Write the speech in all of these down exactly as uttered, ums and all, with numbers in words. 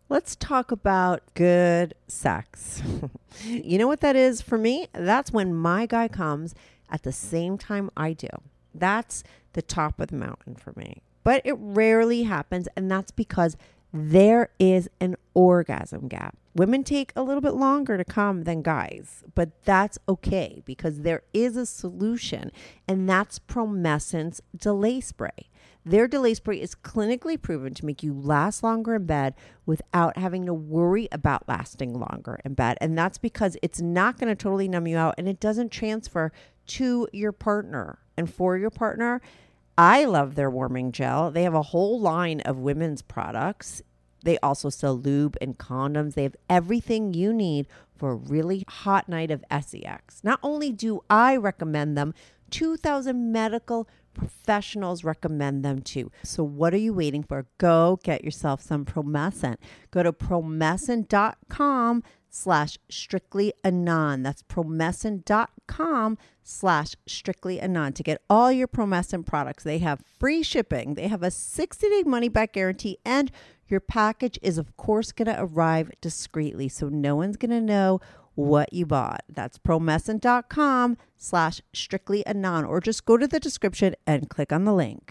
Let's talk about good sex. You know what that is for me? That's when my guy comes at the same time I do. That's the top of the mountain for me. But it rarely happens, and that's because there is an orgasm gap. Women take a little bit longer to come than guys, but that's okay because there is a solution, and that's Promescent's delay spray. Their delay spray is clinically proven to make you last longer in bed without having to worry about lasting longer in bed. And that's because it's not going to totally numb you out, and it doesn't transfer to your partner. And for your partner, I love their warming gel. They have a whole line of women's products. They also sell lube and condoms. They have everything you need for a really hot night of sex. Not only do I recommend them, two thousand medical professionals recommend them too. So what are you waiting for? Go get yourself some Promescent. Go to promescent.com slash strictly anon. That's promescent.com slash strictly anon to get all your Promescent products. They have free shipping. They have a sixty day money back guarantee, and your package is of course going to arrive discreetly. So no one's going to know what you bought. That's promescent.com slash strictly anon, or just go to the description and click on the link.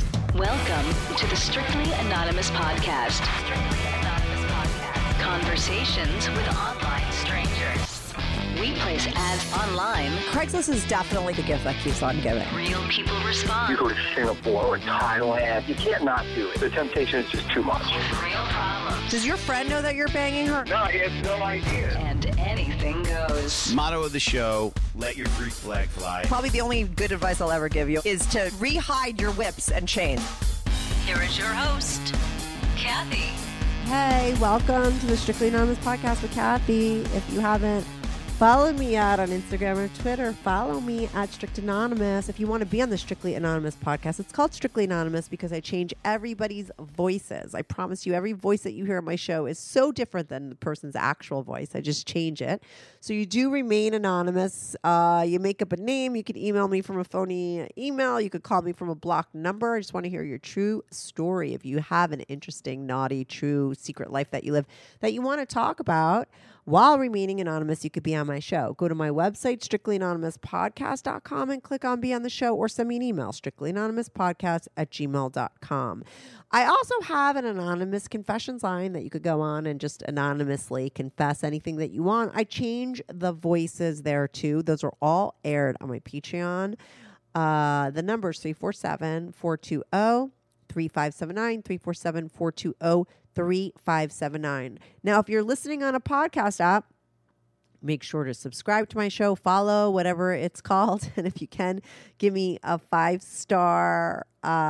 Welcome to the Strictly Anonymous Podcast. Strictly Anonymous Podcast. Conversations with online strangers. We place ads online. Craigslist is definitely the gift that keeps on giving. Real people respond. You go to Singapore or Thailand, you can't not do it. The temptation is just too much. Real problems. Does your friend know that you're banging her? No, he has no idea. And anything goes. Motto of the show, let your freak flag fly. Probably the only good advice I'll ever give you is to re-hide your whips and chains. Here is your host, Kathy. Hey, welcome to the Strictly Anonymous Podcast with Kathy. If you haven't followed me out on Instagram or Twitter, follow me at Strict Anonymous. If you want to be on the Strictly Anonymous podcast, it's called Strictly Anonymous because I change everybody's voices. I promise you, every voice that you hear on my show is so different than the person's actual voice. I just change it. So you do remain anonymous. Uh, you make up a name. You can email me from a phony email. You could call me from a blocked number. I just want to hear your true story. If you have an interesting, naughty, true, secret life that you live that you want to talk about while remaining anonymous, you could be on my show. Go to my website, strictly anonymous podcast dot com, and click on Be on the Show, or send me an email, strictly anonymous podcast at gmail dot com. I also have an anonymous confessions line that you could go on and just anonymously confess anything that you want. I change the voices there too. Those are all aired on my Patreon. Uh, the number is three four seven, four two zero, three five seven nine, three four seven, four two zero, three five seven nine. Now, if you're listening on a podcast app, make sure to subscribe to my show, follow, whatever it's called. And if you can, give me a five-star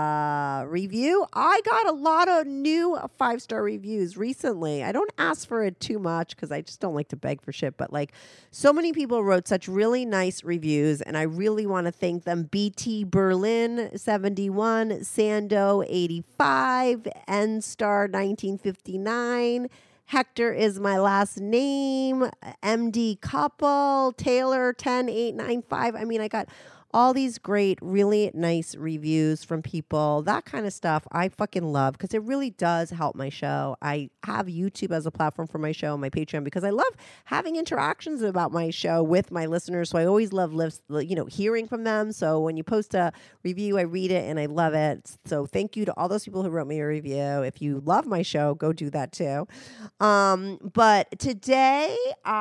uh, review. I got a lot of new five-star reviews recently. I don't ask for it too much because I just don't like to beg for shit. But like, so many people wrote such really nice reviews, and I really want to thank them. B T Berlin seventy-one, Sando eighty-five, N-Star nineteen fifty-nine, Hector is my last name, M D Couple, Taylor ten eight nine five. I mean, I got all these great, really nice reviews from people. That kind of stuff I fucking love because it really does help my show. I have YouTube as a platform for my show and my Patreon because I love having interactions about my show with my listeners. So I always love, you know, hearing from them. So when you post a review, I read it and I love it. So thank you to all those people who wrote me a review. If you love my show, go do that too. Um, but today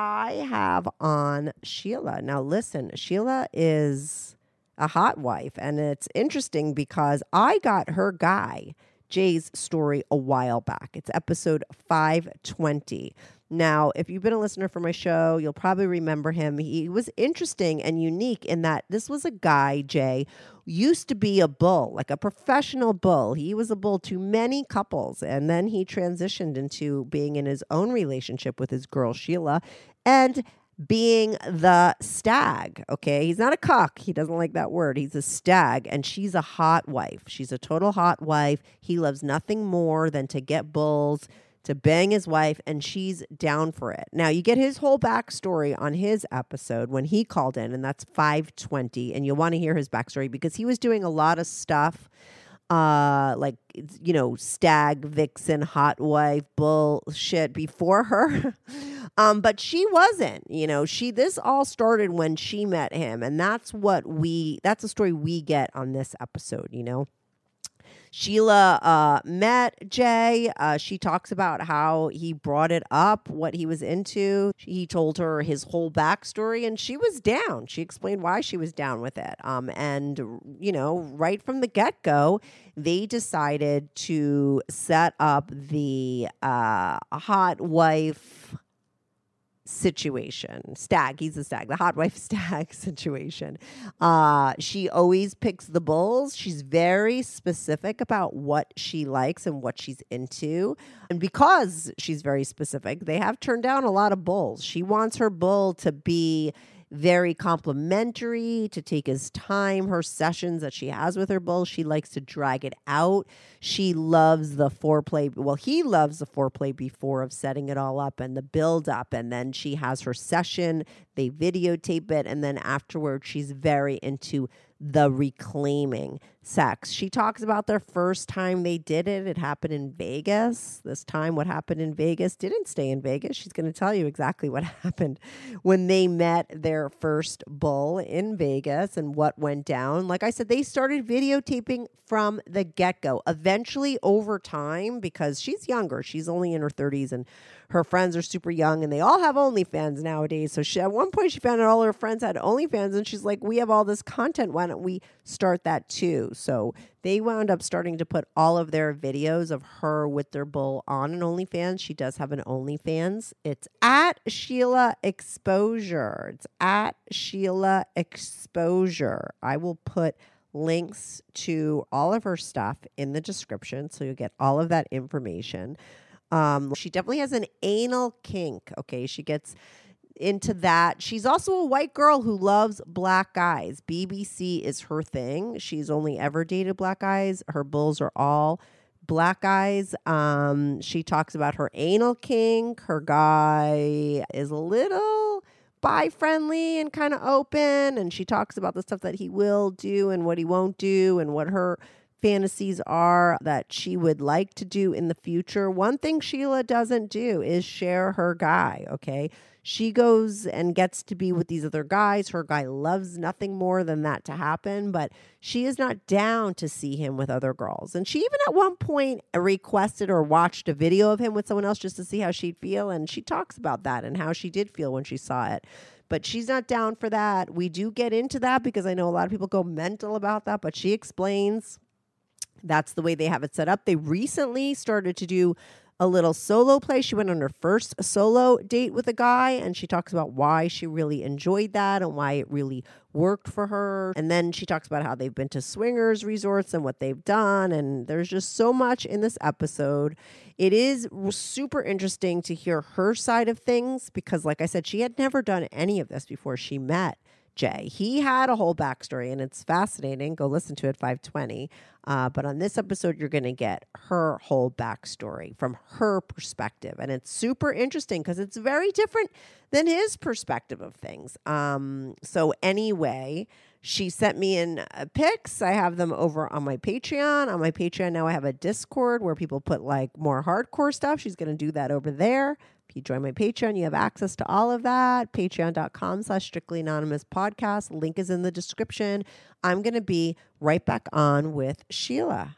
I have on Sheila. Now listen, Sheila is a hot wife, and it's interesting because I got her guy, Jay's story a while back. It's episode five twenty. Now, if you've been a listener for my show, you'll probably remember him. He was interesting and unique in that this was a guy, Jay, used to be a bull, like a professional bull. He was a bull to many couples, and then he transitioned into being in his own relationship with his girl, Sheila, and being the stag, okay? He's not a cuck. He doesn't like that word. He's a stag, and she's a hot wife. She's a total hot wife. He loves nothing more than to get bulls, to bang his wife, and she's down for it. Now, you get his whole backstory on his episode when he called in, and that's five twenty, and you'll want to hear his backstory because he was doing a lot of stuff uh, like, you know, stag, vixen, hot wife, bullshit before her. um, but she wasn't, you know, she, this all started when she met him. And that's what we, that's the story we get on this episode, you know. Sheila uh, met Jay. Uh, she talks about how he brought it up, what he was into. He told her his whole backstory, and she was down. She explained why she was down with it. Um, and, you know, right from the get-go, they decided to set up the uh, hot wife situation. Stag, he's a stag, the hot wife stag situation. Uh, she always picks the bulls. She's very specific about what she likes and what she's into. And because she's very specific, they have turned down a lot of bulls. She wants her bull to be very complimentary, to take his time, her sessions that she has with her bull. She likes to drag it out. She loves the foreplay. Well, he loves the foreplay before of setting it all up and the build up. And then she has her session. They videotape it. And then afterwards, she's very into the reclaiming sex. She talks about their first time they did it. It happened in Vegas. This time, what happened in Vegas didn't stay in Vegas. She's going to tell you exactly what happened when they met their first bull in Vegas and what went down. Like I said, they started videotaping from the get-go. Eventually, over time, because she's younger, she's only in her thirties, and her friends are super young, and they all have OnlyFans nowadays. So she, at one point, she found out all her friends had OnlyFans, and she's like, we have all this content. Why don't we start that too? So they wound up starting to put all of their videos of her with their bull on an OnlyFans. She does have an OnlyFans. It's at Sheila Exposure. It's at Sheila Exposure. I will put links to all of her stuff in the description, so you'll get all of that information. Um, she definitely has an anal kink. Okay, she gets into that. She's also a white girl who loves black guys. B B C is her thing. She's only ever dated black guys. Her bulls are all black guys. Um, she talks about her anal kink. Her guy is a little bi-friendly and kind of open, and she talks about the stuff that he will do and what he won't do and what her fantasies are that she would like to do in the future. One thing Sheila doesn't do is share her guy, okay? She goes and gets to be with these other guys. Her guy loves nothing more than that to happen, but she is not down to see him with other girls. And she even at one point requested or watched a video of him with someone else just to see how she'd feel. And she talks about that and how she did feel when she saw it. But she's not down for that. We do get into that because I know a lot of people go mental about that, but she explains that's the way they have it set up. They recently started to do a little solo play. She went on her first solo date with a guy, and she talks about why she really enjoyed that and why it really worked for her. And then she talks about how they've been to swingers resorts and what they've done. And there's just so much in this episode. It is super interesting to hear her side of things because, like I said, she had never done any of this before she met Jay. He had a whole backstory, and it's fascinating. Go listen to it, five twenty. Uh, but on this episode, you're going to get her whole backstory from her perspective. And it's super interesting because it's very different than his perspective of things. Um, so anyway, she sent me in uh, pics. I have them over on my Patreon. On my Patreon now I have a Discord where people put like more hardcore stuff. She's going to do that over there. If you join my Patreon, you have access to all of that. Patreon.com slash Strictly Anonymous Podcast. Link is in the description. I'm going to be right back on with Sheila.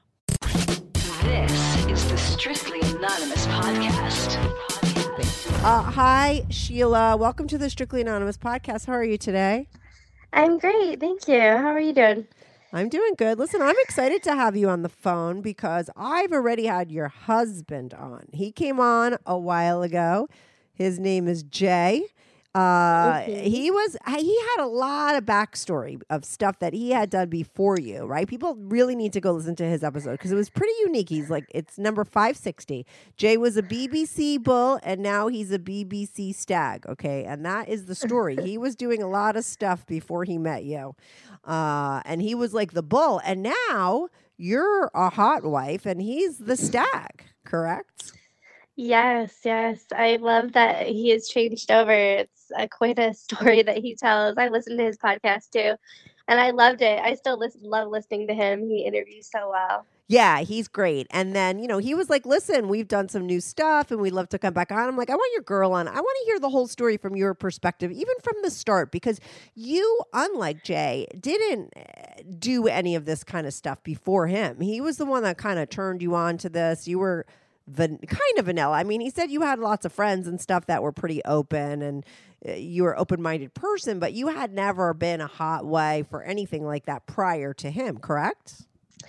This is the Strictly Anonymous Podcast. Uh, hi, Sheila. Welcome to the Strictly Anonymous Podcast. How are you today? I'm great. Thank you. How are you doing? I'm doing good. Listen, I'm excited to have you on the phone because I've already had your husband on. He came on a while ago. His name is Jay. Uh, okay. He was, he had a lot of backstory of stuff that he had done before you, right? People really need to go listen to his episode because it was pretty unique. He's like, it's number five sixty. Jay was a B B C bull and now he's a B B C stag. Okay. And that is the story. He was doing a lot of stuff before he met you. Uh, and he was like the bull. And now you're a hot wife and he's the stag, correct? Yes, yes. I love that he has changed over. It's uh, quite a story that he tells. I listened to his podcast too, and I loved it. I still listen, love listening to him. He interviews so well. Yeah, he's great. And then, you know, he was like, listen, we've done some new stuff and we'd love to come back on. I'm like, I want your girl on. I want to hear the whole story from your perspective, even from the start, because you, unlike Jay, didn't uh, do any of this kind of stuff before him. He was the one that kind of turned you on to this. You were van- kind of vanilla. I mean, he said you had lots of friends and stuff that were pretty open and uh, you were an open-minded person, but you had never been a hot wife or anything like that prior to him, correct?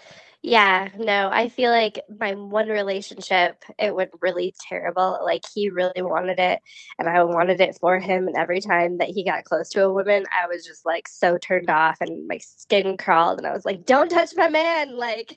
Yeah, no, I feel like my one relationship, it went really terrible. Like he really wanted it and I wanted it for him. And every time that he got close to a woman, I was just like so turned off and my skin crawled. And I was like, don't touch my man. Like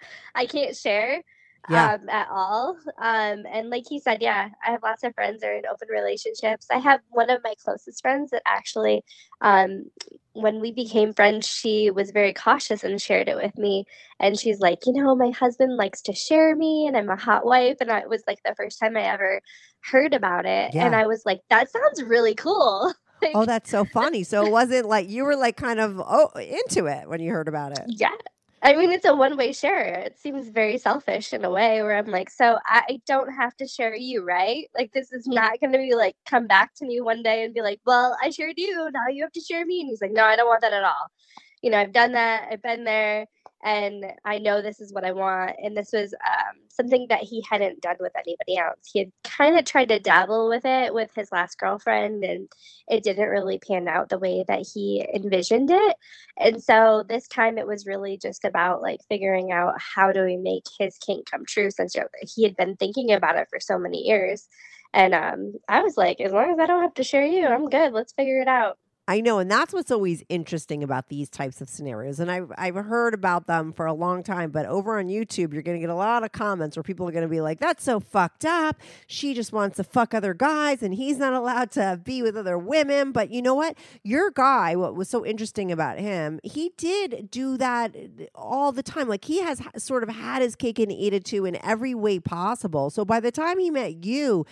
I can't share. Yeah. Um, at all. Um, and like he said, yeah, I have lots of friends that are in open relationships. I have one of my closest friends that actually, um, when we became friends, she was very cautious and shared it with me. And she's like, you know, my husband likes to share me and I'm a hot wife. And I, it was like the first time I ever heard about it. Yeah. And I was like, that sounds really cool. Like, Oh, that's so funny. So it wasn't like you were like kind of oh into it when you heard about it. yeah. I mean, it's a one-way share. It seems very selfish in a way where I'm like, so I don't have to share you, right? Like, this is not going to be like, come back to me one day and be like, well, I shared you. Now you have to share me. And he's like, no, I don't want that at all. You know, I've done that. I've been there. And I know this is what I want. And this was um, something that he hadn't done with anybody else. He had kind of tried to dabble with it with his last girlfriend, and it didn't really pan out the way that he envisioned it. And so this time it was really just about like figuring out how do we make his kink come true, since you know, he had been thinking about it for so many years. And um, I was like, as long as I don't have to share you, I'm good. Let's figure it out. I know, and that's what's always interesting about these types of scenarios. And I've I've heard about them for a long time, but over on YouTube, you're going to get a lot of comments where people are going to be like, "That's so fucked up. She just wants to fuck other guys, and he's not allowed to be with other women." But you know what? Your guy, what was so interesting about him, he did do that all the time. Like he has sort of had his cake and ate it too in every way possible. So by the time he met you,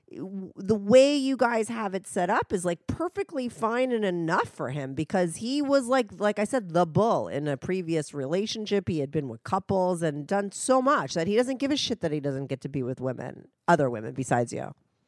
the way you guys have it set up is like perfectly fine and enough for him, because he was like, like I said, the bull in a previous relationship. He had been with couples and done so much that he doesn't give a shit that he doesn't get to be with women, other women besides you.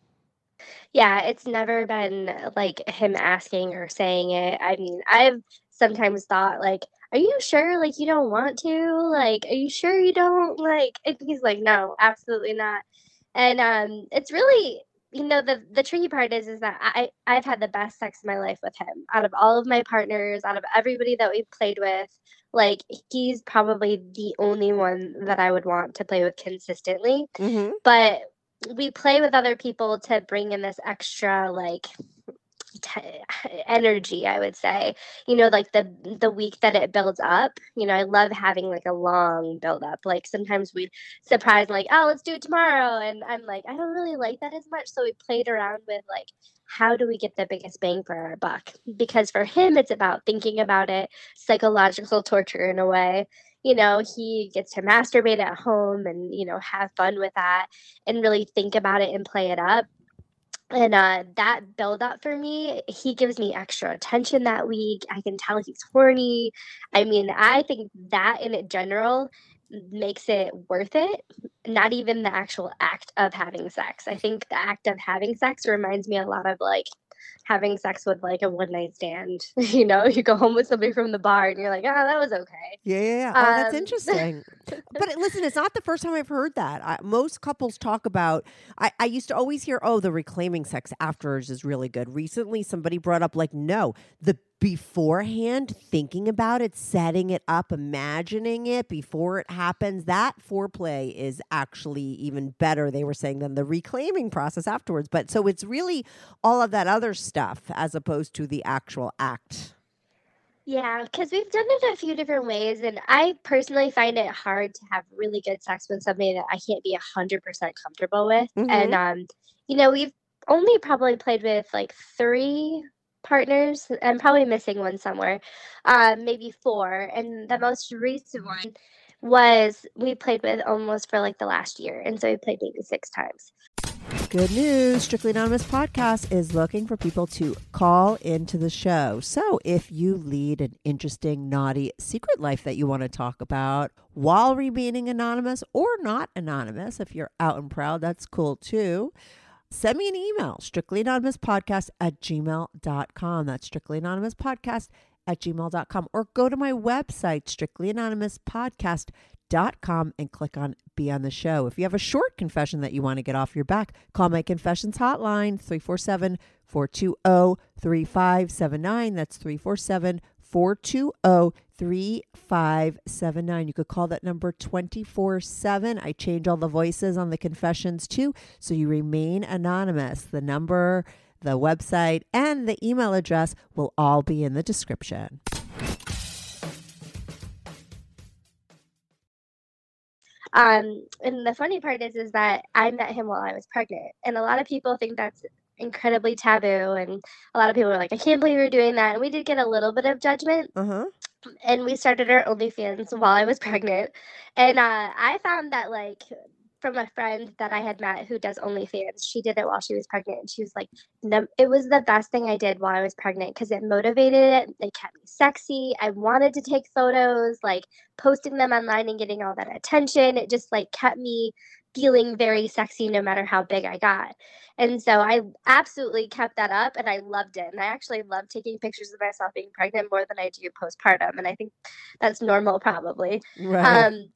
Yeah, it's never been like him asking or saying it. I mean, I've sometimes thought like, are you sure like you don't want to? Like, are you sure you don't like? And he's like, no, absolutely not. And um, it's really, you know, the the tricky part is is that I I've had the best sex in my life with him. Out of all of my partners, out of everybody that we've played with, like he's probably the only one that I would want to play with consistently. Mm-hmm. But we play with other people to bring in this extra like t- energy, I would say. You know, like the the week that it builds up. You know, I love having like a long build up. Like sometimes we surprise like, oh, let's do it tomorrow, and I'm like, I don't really like that as much. So we played around with like, how do we get the biggest bang for our buck? Because for him, it's about thinking about it, psychological torture in a way. You know, he gets to masturbate at home and, you know, have fun with that and really think about it and play it up. And uh, that build up for me, he gives me extra attention that week. I can tell he's horny. I mean, I think that in general makes it worth it. Not even the actual act of having sex. I think the act of having sex reminds me a lot of like having sex with like a one night stand. You know, you go home with somebody from the bar and you're like, oh, that was okay. Yeah, yeah, yeah. Oh, um, that's interesting. But listen, it's not the first time I've heard that. I, most couples talk about, I, I used to always hear, oh, the reclaiming sex afterwards is really good. Recently, somebody brought up like, no, the beforehand, thinking about it, setting it up, imagining it before it happens, that foreplay is actually even better, they were saying, than the reclaiming process afterwards. But so it's really all of that other stuff as opposed to the actual act. Yeah, because we've done it a few different ways, and I personally find it hard to have really good sex with somebody that I can't be one hundred percent comfortable with. Mm-hmm. And, um, you know, we've only probably played with like three partners. I'm probably missing one somewhere, um, maybe four. And the most recent one was we played with almost for like the last year. And so we played maybe six times. Good news. Strictly Anonymous Podcast is looking for people to call into the show. So if you lead an interesting, naughty secret life that you want to talk about while remaining anonymous or not anonymous, if you're out and proud, that's cool too. Send me an email, strictlyanonymouspodcast at gmail dot com. That's strictlyanonymouspodcast at gmail dot com. Or go to my website, strictlyanonymouspodcast dot com, and click on Be on the Show. If you have a short confession that you want to get off your back, call my confessions hotline, three four seven, four two zero, three five seven nine. That's three four seven, four two zero, three five seven nine. You could call that number twenty-four seven. I change all the voices on the confessions too, so you remain anonymous. The number, the website, and the email address will all be in the description. Um, and the funny part is, is that I met him while I was pregnant, and a lot of people think that's incredibly taboo, and a lot of people are like, I can't believe you're doing that. And we did get a little bit of judgment. Uh-huh. And we started our OnlyFans while I was pregnant. And uh, I found that, like, from a friend that I had met who does OnlyFans, she did it while she was pregnant. And she was like, no, it was the best thing I did while I was pregnant because it motivated it. It kept me sexy. I wanted to take photos, like posting them online and getting all that attention. It just like kept me feeling very sexy no matter how big I got. And so I absolutely kept that up and I loved it. And I actually love taking pictures of myself being pregnant more than I do postpartum. And I think that's normal probably. Right. Um,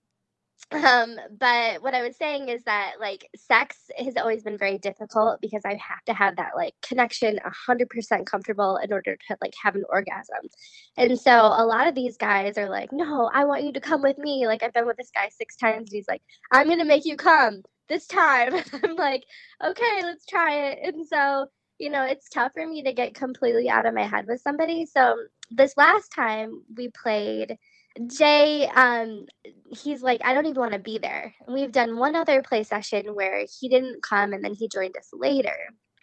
um, but what I was saying is that like sex has always been very difficult because I have to have that like connection a hundred percent comfortable in order to like have an orgasm. And so a lot of these guys are like, no, I want you to come with me. Like I've been with this guy six times and he's like, I'm going to make you come this time. I'm like, okay, let's try it. And so, you know, it's tough for me to get completely out of my head with somebody. So this last time we played, Jay, um, he's like, I don't even want to be there. And we've done one other play session where he didn't come and then he joined us later.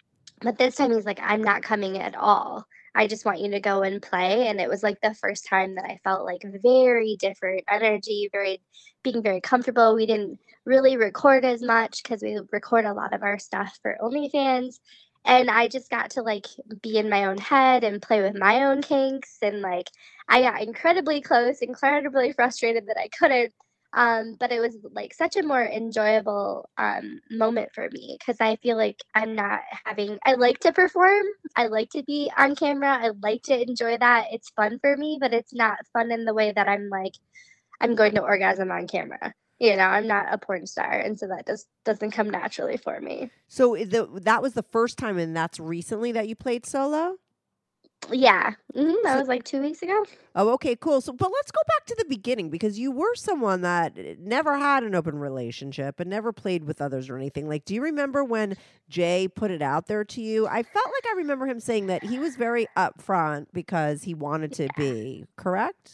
But this time he's like, I'm not coming at all. I just want you to go and play. And it was like the first time that I felt like very different energy, very being very comfortable. We didn't really record as much because we record a lot of our stuff for OnlyFans. And I just got to like be in my own head and play with my own kinks. And like, I got incredibly close, incredibly frustrated that I couldn't. Um, but it was like such a more enjoyable um, moment for me because I feel like I'm not having, I like to perform. I like to be on camera. I like to enjoy that. It's fun for me, but it's not fun in the way that I'm like, I'm going to orgasm on camera. You know, I'm not a porn star, and so that just doesn't come naturally for me. So the, that was the first time, and that's recently that you played solo? Yeah, mm-hmm. that So, was like two weeks ago. Oh, okay, cool. So, but let's go back to the beginning because you were someone that never had an open relationship and never played with others or anything. Like, do you remember when Jay put it out there to you? I felt like I remember him saying that he was very upfront because he wanted to Yeah. be, correct?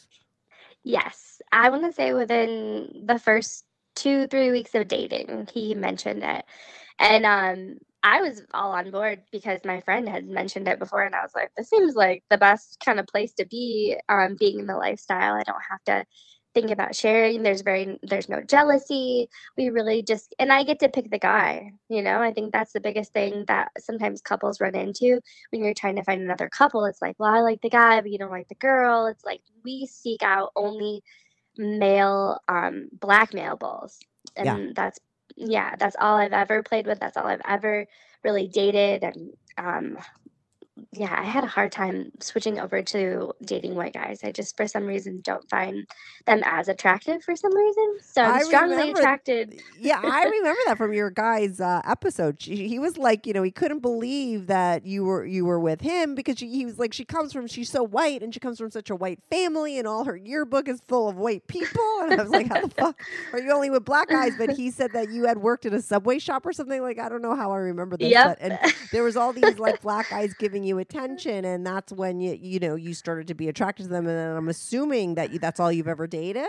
Yes, I want to say within the first two, three weeks of dating, he mentioned it. And um, I was all on board because my friend had mentioned it before. And I was like, this seems like the best kind of place to be, um, being in the lifestyle. I don't have to think about sharing. There's very, there's no jealousy. We really just, and I get to pick the guy, you know, I think that's the biggest thing that sometimes couples run into when you're trying to find another couple. It's like, well, I like the guy, but you don't like the girl. It's like, we seek out only male, um, black male bulls. And Yeah. that's, yeah, that's all I've ever played with. That's all I've ever really dated. And, um, yeah, I had a hard time switching over to dating white guys. I just, for some reason, don't find them as attractive for some reason. So I'm I strongly remember- attracted. Yeah, I remember that from your guy's uh, episode. She, he was like, you know, he couldn't believe that you were you were with him because she, he was like, she comes from, she's so white and she comes from such a white family and all her yearbook is full of white people. And I was like, how the fuck are you only with black guys? But he said that you had worked at a Subway shop or something. Like, I don't know how I remember this. Yep. But, and there was all these like black guys giving you attention, and that's when you you know you started to be attracted to them. And then I'm assuming that you, that's all you've ever dated.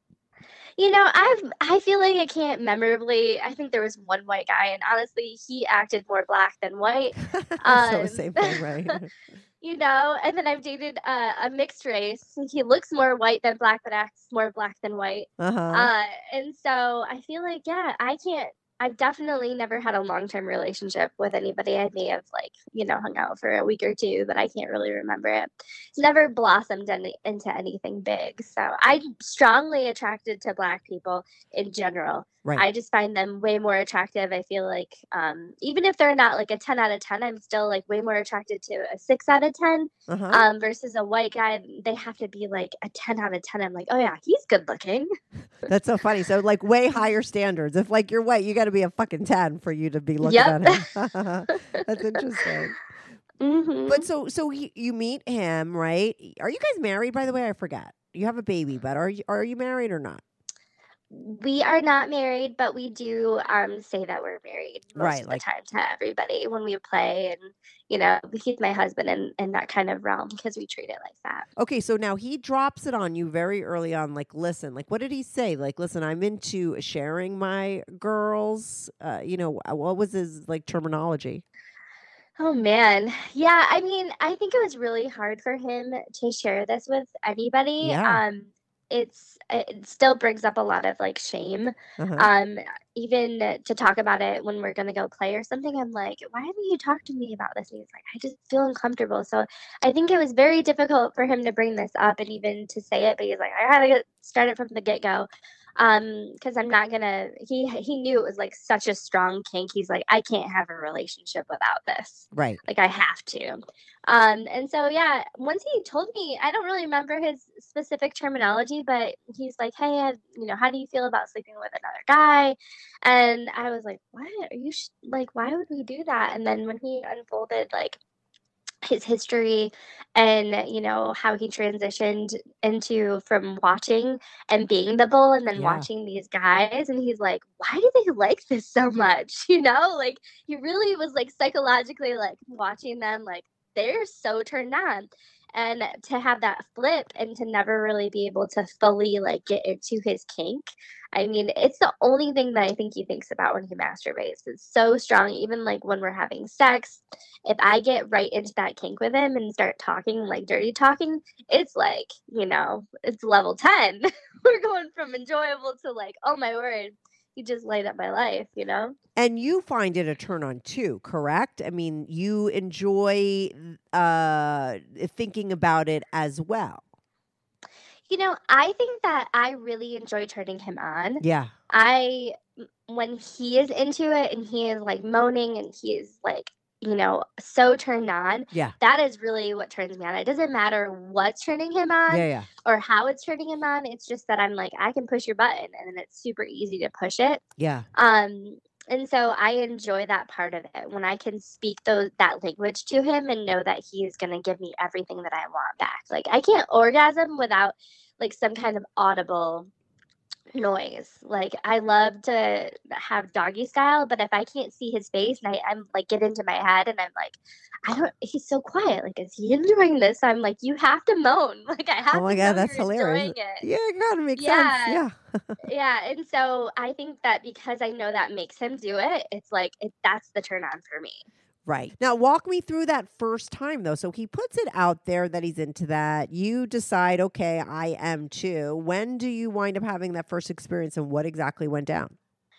You know, I've I feel like I can't memorably. I think there was one white guy, and honestly, he acted more black than white. So Um, same thing, right? You know, and then I've dated uh, a mixed race. He looks more white than black, but acts more black than white. Uh-huh. Uh, and so I feel like, yeah, I can't. I've definitely never had a long-term relationship with anybody. I may have like, you know, hung out for a week or two, but I can't really remember it. It's never blossomed any, into anything big. So I'm strongly attracted to Black people in general. Right. I just find them way more attractive. I feel like um, even if they're not like a ten out of ten, I'm still like way more attracted to a six out of ten Uh-huh. um, versus a white guy. They have to be like a ten out of ten. I'm like, oh yeah, he's good looking. That's so funny. So like way higher standards. If like you're white, you got to be a fucking ten for you to be looking Yep. at him. That's interesting. hmm But so so he, you meet him, right? Are you guys married, by the way? I forget. You have a baby, but are you are you married or not? We are not married, but we do um, say that we're married most Right, of like- the time to everybody when we play. And, you know, he's my husband in, in that kind of realm because we treat it like that. Okay, so now he drops it on you very early on. Like, listen, like, what did he say? Like, listen, I'm into sharing my girls. Uh, you know, what was his like terminology? Oh, man. Yeah. I mean, I think it was really hard for him to share this with anybody. Yeah. Um, it's it still brings up a lot of like shame. Uh-huh. Um, even to talk about it when we're gonna go play or something, I'm like, why haven't you talked to me about this? And he's like, I just feel uncomfortable. So I think it was very difficult for him to bring this up and even to say it. But he's like, I gotta get started from the get go. Um, because I'm not gonna. He he knew it was like such a strong kink. He's like, I can't have a relationship without this. Right. Like I have to. Um, and so yeah, once he told me, I don't really remember his specific terminology, but he's like, hey, I, you know, how do you feel about sleeping with another guy? And I was like, what are you sh- like? Why would we do that? And then when he unfolded like his history and you know how he transitioned into from watching and being the bull and then Yeah. watching these guys, and he's like, why do they like this so much? You know, like he really was like psychologically like watching them, like they're so turned on. And to have that flip and to never really be able to fully like get into his kink, I mean, it's the only thing that I think he thinks about when he masturbates. It's so strong. Even like when we're having sex, if I get right into that kink with him and start talking like dirty talking, it's like, you know, it's level ten. We're going from enjoyable to like, oh my word, he just light up my life, you know? And you find it a turn on too, correct? I mean, you enjoy uh, thinking about it as well. You know, I think that I really enjoy turning him on. Yeah. I, when he is into it and he is like moaning and he is like, you know, so turned on, Yeah. that is really what turns me on. It doesn't matter what's turning him on Yeah, yeah. or how it's turning him on. It's just that I'm like, I can push your button and then it's super easy to push it. Yeah. Um, and so I enjoy that part of it when I can speak those that language to him and know that he is going to give me everything that I want back. Like I can't orgasm without like some kind of audible noise. Like I love to have doggy style, but if I can't see his face and I, I'm like get into my head and I'm like, I don't, he's so quiet. Like, is he enjoying this? I'm like, you have to moan. Like I have Oh my to God, know that's you're hilarious. enjoying it. Yeah, it gotta make Yeah. sense. Yeah. Yeah, and so I think that because I know that makes him do it, it's like it, that's the turn on for me. Right. Now, walk me through that first time, though. So he puts it out there that he's into that. You decide, okay, I am too. When do you wind up having that first experience and what exactly went down?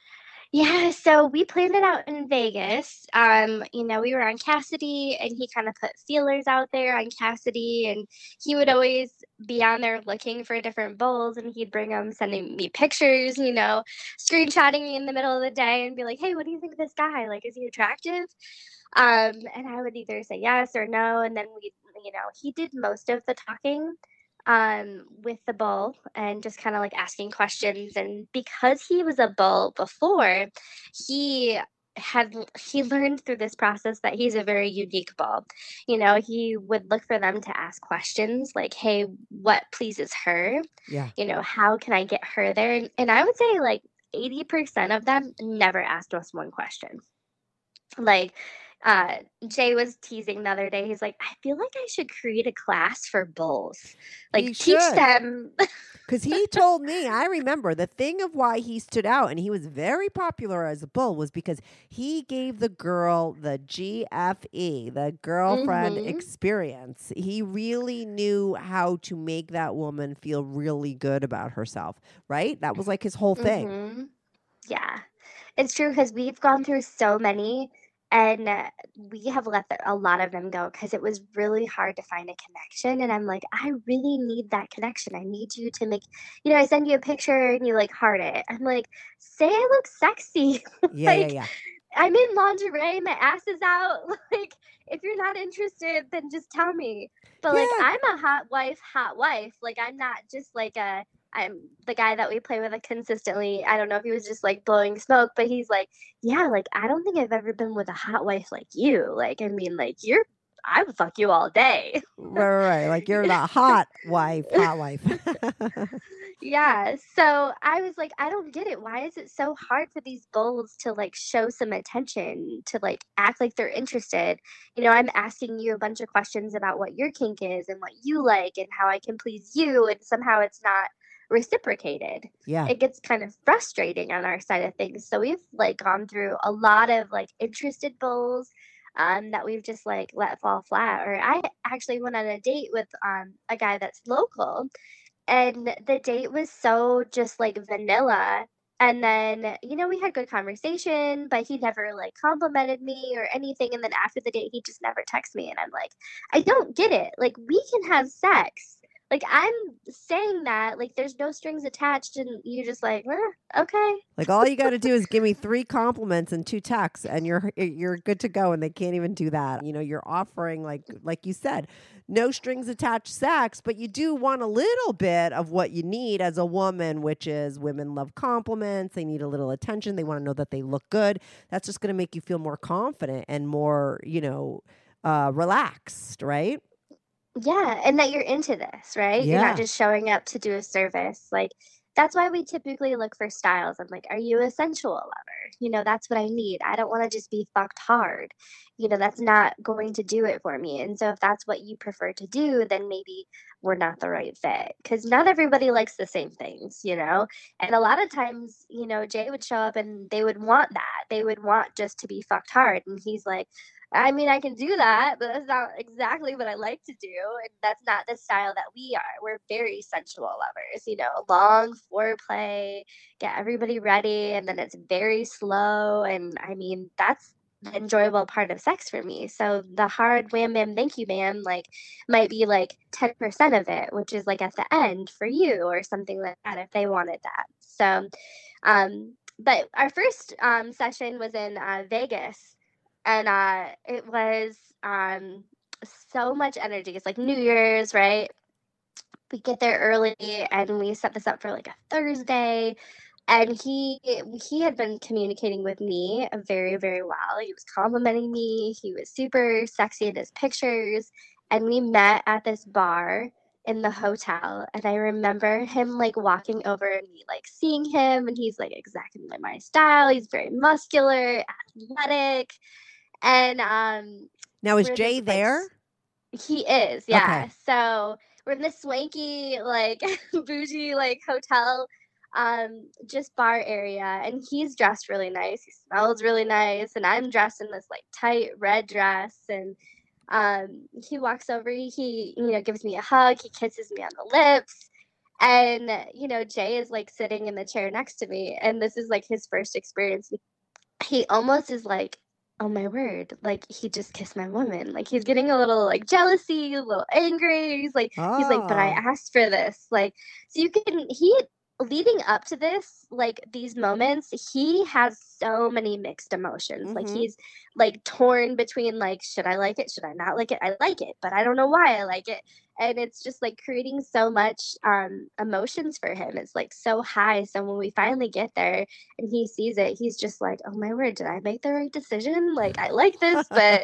Yeah, so we planned it out in Vegas. Um, you know, we were on Cassidy and he kind of put feelers out there on Cassidy and he would always be on there looking for different bowls and he'd bring them, sending me pictures, you know, screenshotting me in the middle of the day and be like, hey, what do you think of this guy? Like, is he attractive? Um, and I would either say yes or no. And then we, you know, he did most of the talking um with the bull and just kind of like asking questions, and because he was a bull before, he had he learned through this process that he's a very unique bull. You know, he would look for them to ask questions like, hey, what pleases her? Yeah. You know, how can I get her there? And, and I would say like eighty percent of them never asked us one question. Like uh Jay was teasing the other day. He's like, I feel like I should create a class for bulls. Like He teach should. them. Because he told me, I remember the thing of why he stood out and he was very popular as a bull was because he gave the girl the G F E, the girlfriend Mhm. experience. He really knew how to make that woman feel really good about herself, right? That was like his whole thing. Mhm. Yeah. It's true because we've gone through so many, and uh, we have let the, a lot of them go because it was really hard to find a connection. And I'm like, I really need that connection. I need you to make, you know, I send you a picture and you like heart it. I'm like, say I look sexy. Yeah, yeah, Like, yeah. I'm in lingerie, my ass is out. Like, if you're not interested, then just tell me. But like, Yeah. I'm a hot wife, hot wife. Like, I'm not just like a, I'm the guy that we play with like, consistently. I don't know if he was just like blowing smoke, but he's like, yeah, like, I don't think I've ever been with a hot wife like you. Like, I mean, like, you're, I would fuck you all day. Right, right, right. Like you're the hot wife, hot wife. Yeah. So I was like, I don't get it. Why is it so hard for these bulls to like show some attention, to like act like they're interested? You know, I'm asking you a bunch of questions about what your kink is and what you like and how I can please you, and somehow it's not reciprocated. Yeah. It gets kind of frustrating on our side of things. So we've like gone through a lot of like interested bulls um that we've just like let fall flat. Or I actually went on a date with um a guy that's local, and the date was so just like vanilla. And then, you know, we had good conversation, but he never like complimented me or anything. And then after the date, he just never texts me. And I'm like, I don't get it. Like, we can have sex. Like, I'm saying that, like, there's no strings attached. And you're just like, eh, okay. Like all you got to do is give me three compliments and two texts, and you're you're good to go. And they can't even do that. You know, you're offering like like you said, no strings attached sex, but you do want a little bit of what you need as a woman, which is women love compliments. They need a little attention. They want to know that they look good. That's just going to make you feel more confident and more, you know, uh, relaxed, right? Yeah, and that you're into this, right? You're Yeah. not just showing up to do a service. Like, that's why we typically look for styles. I'm like, are you a sensual lover? You know, that's what I need. I don't want to just be fucked hard. You know, that's not going to do it for me. And so if that's what you prefer to do, then maybe we're not the right fit. Because not everybody likes the same things, you know? And a lot of times, you know, Jay would show up and they would want that. They would want just to be fucked hard. And he's like, I mean, I can do that, but that's not exactly what I like to do. And that's not the style that we are. We're very sensual lovers, you know, long foreplay, get everybody ready, and then it's very slow. And I mean, that's the enjoyable part of sex for me. So the hard wham bam thank you ma'am like might be like ten percent of it, which is like at the end for you or something like that if they wanted that. So um but our first um session was in uh, Vegas, and uh it was um so much energy. It's like New Year's, right? We get there early and we set this up for like a Thursday, and he he had been communicating with me very very well. He was complimenting me. He was super sexy in his pictures, and we met at this bar in the hotel. And I remember him like walking over and me like seeing him, and he's like exactly my style. He's very muscular, athletic. And um Now is we're Jay just like there? s- he is, yeah. Okay. So we're in this swanky, like bougie, like hotel, um, just bar area, and he's dressed really nice. He smells really nice, and I'm dressed in this like tight red dress. And um, he walks over, he you know gives me a hug, he kisses me on the lips, and you know Jay is like sitting in the chair next to me, and this is like his first experience. He almost is like, oh my word, like he just kissed my woman. Like he's getting a little like jealousy, a little angry. He's like, he's like, but I Oh. asked for this. Like, so you can, he, leading up to this, like these moments, he has so many mixed emotions. Like Mm-hmm. he's like torn between like, should I like it? Should I not like it? I like it, but I don't know why I like it. And it's just like creating so much um emotions for him. It's like so high. So when we finally get there and he sees it, he's just like, oh my word, did I make the right decision? Like I like this, but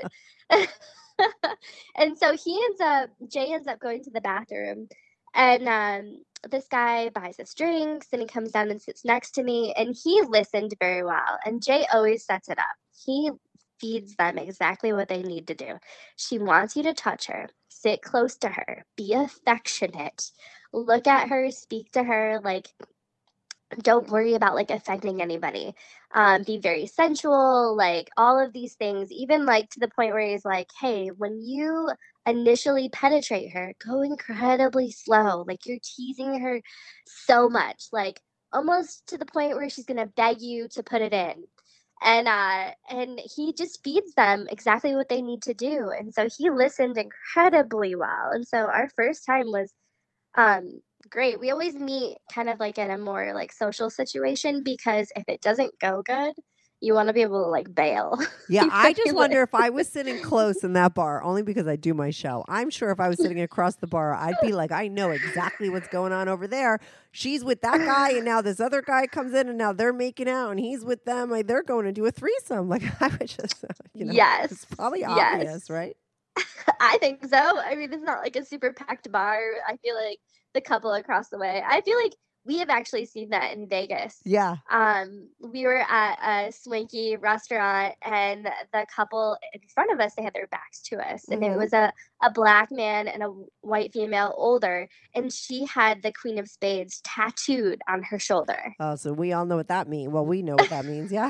and so he ends up Jay ends up going to the bathroom, and um this guy buys us drinks and he comes down and sits next to me, and he listened very well. And Jay always sets it up. He feeds them exactly what they need to do. She wants you to touch her, sit close to her, be affectionate, look at her, speak to her, like don't worry about like offending anybody. Um, be very sensual, like all of these things, even like to the point where he's like, hey, when you initially penetrate her, go incredibly slow. Like you're teasing her so much, like almost to the point where she's gonna beg you to put it in. and uh and he just feeds them exactly what they need to do. And so he listened incredibly well. And so our first time was um great. We always meet kind of like in a more like social situation, because if it doesn't go good, you want to be able to like bail. Yeah, You I know, just like- wonder if I was sitting close in that bar, only because I do my show. I'm sure if I was sitting across the bar, I'd be like, I know exactly what's going on over there. She's with that guy, and now this other guy comes in, and now they're making out, and he's with them. Like, they're going to do a threesome. Like, I would just, uh, you know, Yes, it's probably yes. obvious, right? I think so. I mean, it's not like a super packed bar. I feel like the couple across the way. I feel like we have actually seen that in Vegas. Yeah. Um, we were at a swanky restaurant, and the couple in front of us, they had their backs to us, and Mhm. it was a, a black man and a white female, older, and she had the Queen of Spades tattooed on her shoulder. Oh, so we all know what that means. Well, we know what that means. Yeah.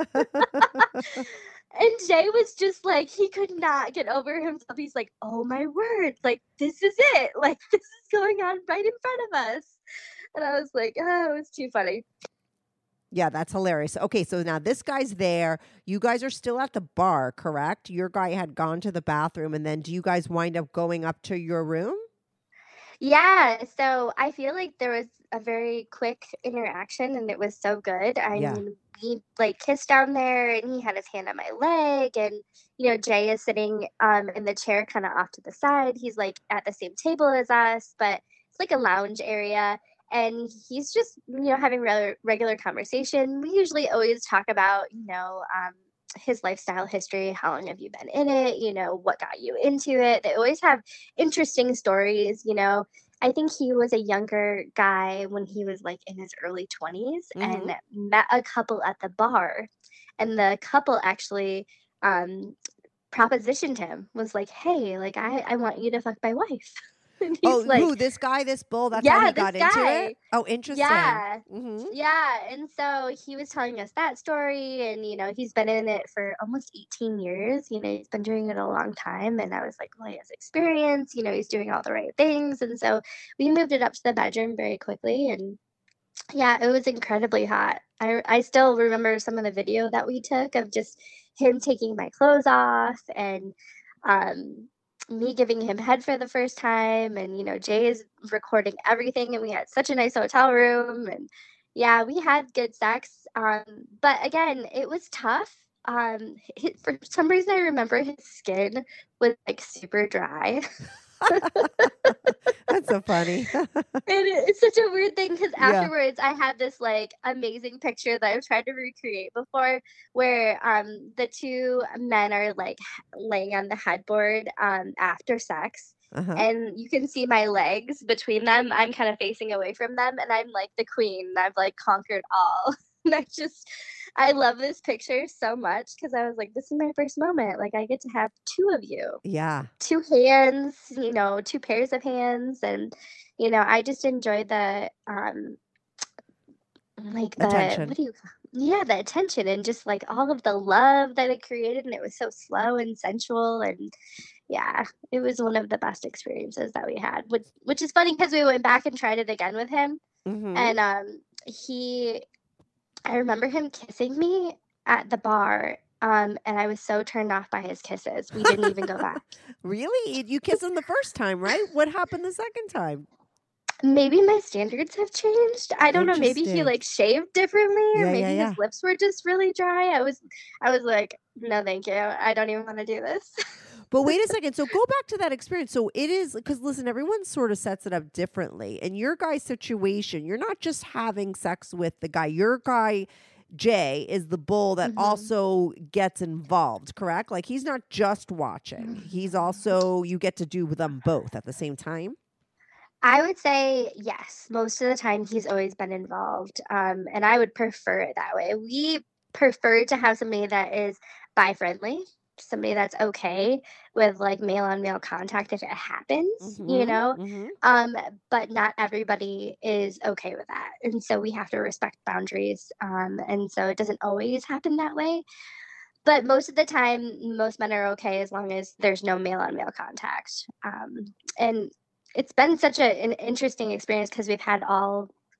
And Jay was just like, he could not get over himself. He's like, oh my word, like, this is it. Like, this is going on right in front of us. And I was like, oh, it was too funny. Yeah, that's hilarious. Okay, so now this guy's there. You guys are still at the bar, correct? Your guy had gone to the bathroom, and then do you guys wind up going up to your room? Yeah, so I feel like there was a very quick interaction, and it was so good. I Yeah. mean, we like kissed down there, and he had his hand on my leg, and you know, Jay is sitting um in the chair kind of off to the side. He's like at the same table as us, but it's like a lounge area, and he's just, you know, having regular regular conversation. We usually always talk about, you know, um his lifestyle history. How long have you been in it? You know, what got you into it? They always have interesting stories, you know. I think he was a younger guy when he was like in his early twenties, Mhm. and met a couple at the bar. And the couple actually um, propositioned him, was like, hey, like, I, I want you to fuck my wife. And he's Oh, like, who? This guy, this bull? That's how yeah, he got this into guy. it? Oh, interesting. Yeah. hmm Yeah, and so he was telling us that story, and you know, he's been in it for almost eighteen years. You know, he's been doing it a long time, and I was like, well, he has experience, you know, he's doing all the right things. And so we moved it up to the bedroom very quickly, and yeah, it was incredibly hot. I I still remember some of the video that we took of just him taking my clothes off, and um me giving him head for the first time, and you know, Jay is recording everything, and we had such a nice hotel room, and yeah, we had good sex. Um but again, it was tough. Um hi For some reason, I remember his skin was like super dry. That's so funny. And it- it's such a weird thing, because Yeah. afterwards I had this like amazing picture that I've tried to recreate before, where um the two men are like h- laying on the headboard um after sex, Uh-huh. and you can see my legs between them. I'm kind of facing away from them, and I'm like the queen, and I've like conquered all. And I just, I love this picture so much, because I was like, this is my first moment. Like, I get to have two of you, Yeah. two hands, you know, two pairs of hands. And, you know, I just enjoyed the, um, like the, Attention. what do you, yeah, the attention, and just like all of the love that it created. And it was so slow and sensual. And yeah, it was one of the best experiences that we had, which, which is funny, because we went back and tried it again with him. hmm And, um, he, I remember him kissing me at the bar. Um, and I was so turned off by his kisses. We didn't even go back. Really? You kissed him the first time, right? What happened the second time? Maybe my standards have changed. I don't know. Maybe he Interesting. like shaved differently, or Yeah, maybe yeah, yeah. his lips were just really dry. I was, I was like, no, thank you. I don't even want to do this. But wait a second. So go back to that experience. So it is, because listen, everyone sort of sets it up differently. In your guy's situation, you're not just having sex with the guy. Your guy, Jay, is the bull that Mhm. also gets involved, correct? Like he's not just watching. He's also, you get to do them both at the same time. I would say yes. Most of the time, he's always been involved, um, and I would prefer it that way. We prefer to have somebody that is bi friendly, somebody that's okay with like male on male contact if it happens, you Mhm, know. mhm. Um, but not everybody is okay with that, and so we have to respect boundaries. Um, and so it doesn't always happen that way. But most of the time, most men are okay as long as there's no male on male contact. Um, and it's been such a, an interesting experience, because we've had all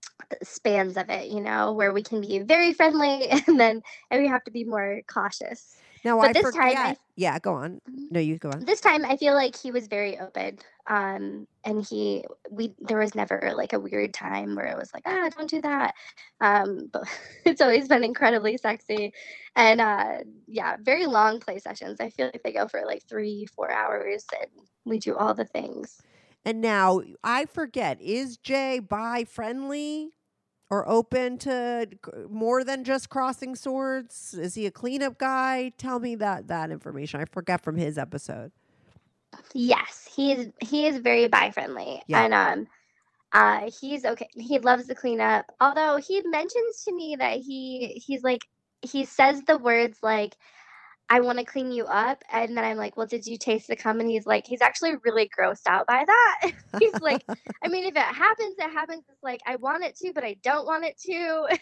spans of it, you know, where we can be very friendly and then and we have to be more cautious. Now But I this time I forget. Yeah, go on. No, you go on. this time I feel like he was very open. Um and he we there was never like a weird time where it was like, ah, don't do that. Um but it's always been incredibly sexy. And uh yeah, very long play sessions. I feel like they go for like three, four hours and we do all the things. And now I forget, is Jay bi friendly or open to c- more than just crossing swords? Is he a cleanup guy? Tell me that that information. I forget from his episode. Yes, he is he is very bi friendly. Yeah. And um uh he's okay. He loves the cleanup. Although he mentions to me that he he's like he says the words like I want to clean you up. And then I'm like, well, did you taste the cum? And he's like, he's actually really grossed out by that. He's like, I mean, if it happens, it happens. It's like, I want it to, but I don't want it to.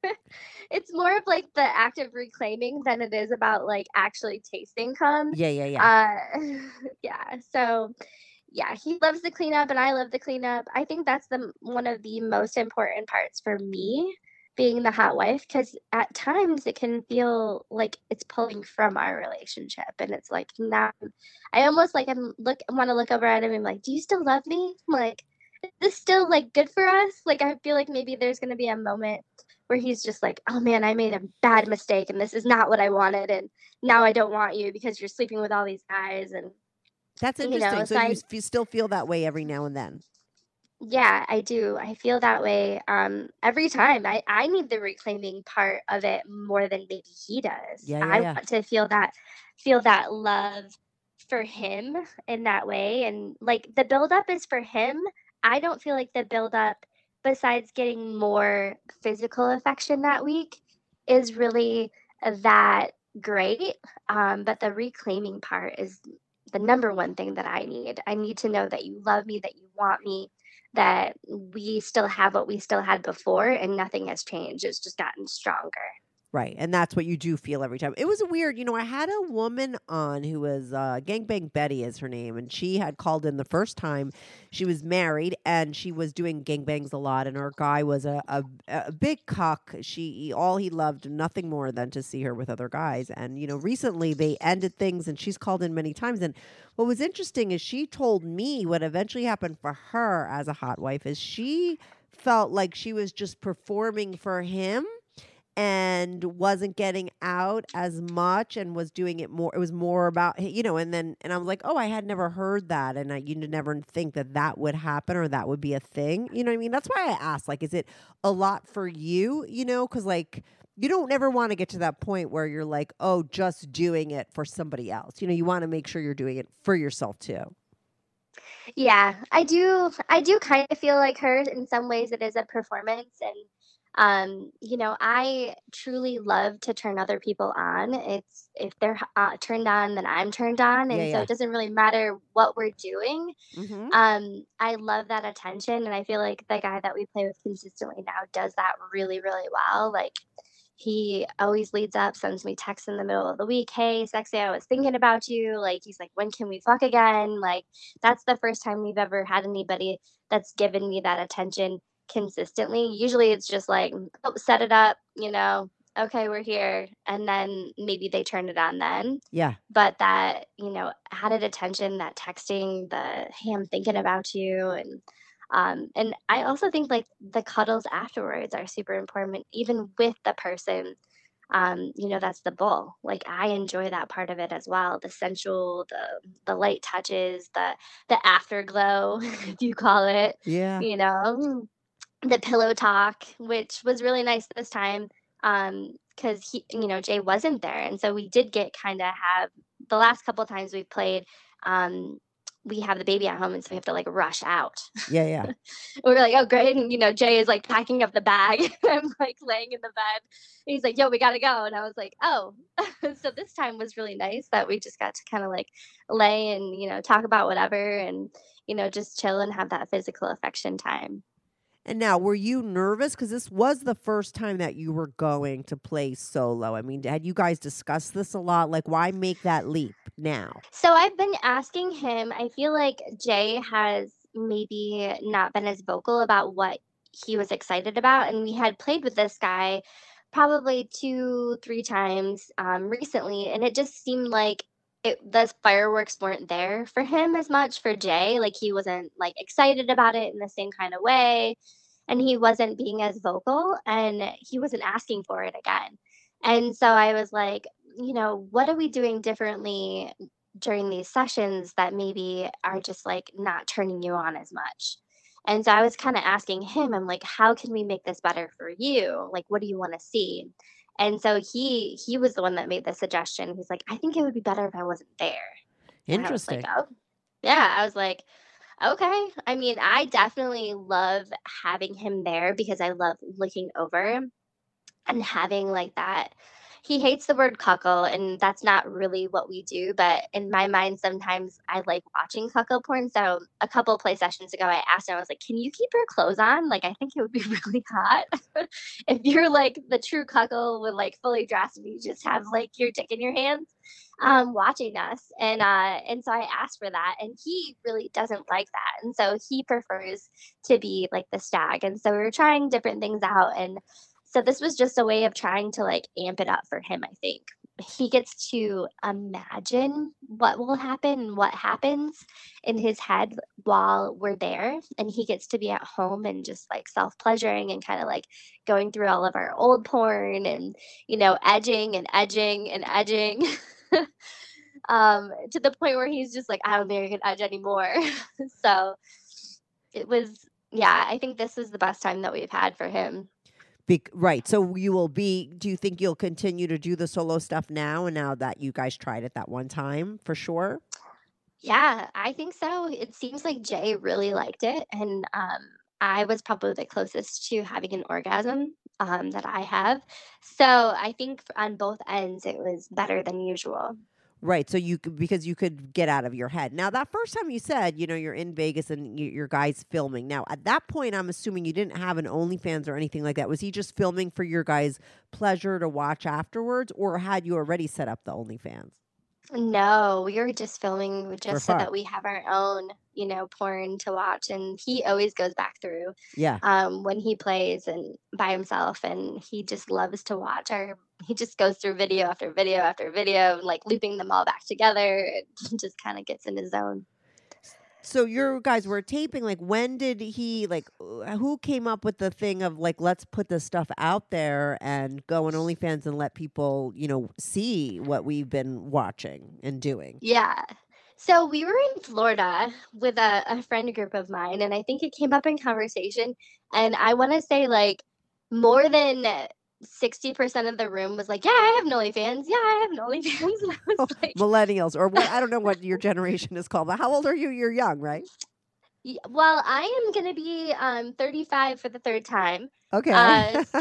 It's more of like the act of reclaiming than it is about like actually tasting cum. Yeah, yeah, yeah. Uh, yeah. So yeah, he loves the cleanup and I love the cleanup. I think that's the one of the most important parts for me being the hot wife, because at times it can feel like it's pulling from our relationship and it's like now I almost like I'm look want to look over at him and be like, do you still love me? Like, is this still like good for us? Like, I feel like maybe there's going to be a moment where he's just like, oh man, I made a bad mistake and this is not what I wanted and now I don't want you because you're sleeping with all these guys. And That's you interesting. know, so so you I- s- f- still feel that way every now and then. Yeah, I do. I feel that way um, every time. I, I need the reclaiming part of it more than maybe he does. Yeah, yeah, I yeah. want to feel that feel that love for him in that way. And like the buildup is for him. I don't feel like the buildup, besides getting more physical affection that week, is really that great. Um, but the reclaiming part is the number one thing that I need. I need to know that you love me, that you want me, that we still have what we still had before and nothing has changed. It's just gotten stronger. Right. And that's what you do feel every time. It was weird. You know, I had a woman on who was uh, Gangbang Betty is her name. And she had called in the first time. She was married and she was doing gangbangs a lot. And her guy was a, a, a big cuck. She, all he loved, nothing more than to see her with other guys. And, you know, recently they ended things and she's called in many times. And what was interesting is she told me what eventually happened for her as a hot wife is she felt like she was just performing for him and wasn't getting out as much and was doing it more. It was more about, you know, and then, and I was like, oh, I had never heard that. And I, you never think that that would happen or that would be a thing. You know what I mean? That's why I asked, like, is it a lot for you, you know? Cause like, you don't ever want to get to that point where you're like, oh, just doing it for somebody else. You know, you want to make sure you're doing it for yourself too. Yeah, I do. I do kind of feel like her in some ways. It is a performance, and um, you know, I truly love to turn other people on. It's if they're uh, turned on, then I'm turned on, and Yeah, so yeah. it doesn't really matter what we're doing. Mm-hmm. Um, I love that attention, and I feel like the guy that we play with consistently now does that really, really well. Like he always leads up, sends me texts in the middle of the week. Hey, sexy, I was thinking about you. Like he's like, when can we fuck again? Like that's the first time we've ever had anybody that's given me that attention consistently. Usually it's just like, oh, set it up, you know, okay, we're here. And then maybe they turn it on then. Yeah. But that, you know, added attention, that texting, the hey, I'm thinking about you. And um and I also think like the cuddles afterwards are super important, even with the person. Um, you know, that's the bull. Like I enjoy that part of it as well. The sensual, the the light touches, the the afterglow, if you call it, Yeah. you know, the pillow talk, which was really nice this time. Um, because he, you know, Jay wasn't there. And so we did get kind of have the last couple of times we played, um, we have the baby at home and so we have to like rush out. Yeah. Yeah. We're like, oh great. And you know, Jay is like packing up the bag. I'm like laying in the bed. And he's like, yo, we gotta go. And I was like, oh. So this time was really nice that we just got to kind of like lay and, you know, talk about whatever and, you know, just chill and have that physical affection time. And now, were you nervous? Because this was the first time that you were going to play solo. I mean, had you guys discussed this a lot? Like, why make that leap now? So I've been asking him. I feel like Jay has maybe not been as vocal about what he was excited about. And we had played with this guy probably two, three times um, recently, and it just seemed like it the fireworks weren't there for him as much for Jay. Like he wasn't like excited about it in the same kind of way, and he wasn't being as vocal, and he wasn't asking for it again. And so I was like, you know, what are we doing differently during these sessions that maybe are just like not turning you on as much? And so I was kind of asking him, I'm like, how can we make this better for you? Like, what do you want to see? And so he he was the one that made the suggestion. He's like, I think it would be better if I wasn't there. And I was like, Interesting. oh, yeah. I was like, okay. I mean, I definitely love having him there because I love looking over and having like that. He hates the word cuckle, and that's not really what we do. But in my mind, sometimes I like watching cuckle porn. So a couple play sessions ago, I asked him, I was like, can you keep your clothes on? Like, I think it would be really hot if you're like the true cuckle with like fully dressed and you just have like your dick in your hands um, watching us. And, uh, and so I asked for that, and he really doesn't like that. And so he prefers to be like the stag. And so we were trying different things out, and so this was just a way of trying to like amp it up for him, I think. He gets to imagine what will happen, what happens in his head while we're there. And he gets to be at home and just like self-pleasuring and kind of like going through all of our old porn and, you know, edging and edging and edging um, to the point where he's just like, I don't think I can edge anymore. So it was, yeah, I think this is the best time that we've had for him. Be- right. So you will be, do you think you'll continue to do the solo stuff now, and now that you guys tried it that one time for sure? Yeah, I think so. It seems like Jay really liked it. And um, I was probably the closest to having an orgasm um, that I have. So I think on both ends, it was better than usual. Right. So you could, because you could get out of your head. Now, that first time you said, you know, you're in Vegas and you, your guy's filming. Now, at that point, I'm assuming you didn't have an OnlyFans or anything like that. Was he just filming for your guys' pleasure to watch afterwards, or had you already set up the OnlyFans? No, we were just filming For just so fun. that we have our own, you know, porn to watch. And he always goes back through Yeah. um, when he plays and by himself. And he just loves to watch our, he just goes through video after video after video, like looping them all back together. It just kind of gets in his zone. So your guys were taping, like, when did he, like, uh, who came up with the thing of, like, let's put this stuff out there and go on OnlyFans and let people, you know, see what we've been watching and doing? Yeah. So we were in Florida with a, a friend group of mine, and I think it came up in conversation. And I want to say, like, more than sixty percent of the room was like, yeah, I have an OnlyFans. Yeah, I have an OnlyFans. And I was Oh, like, millennials, or what? I don't know what your generation is called, but how old are you? You're young, right? "Y- well, I am going to be um, thirty-five for the third time. Okay. Uh, so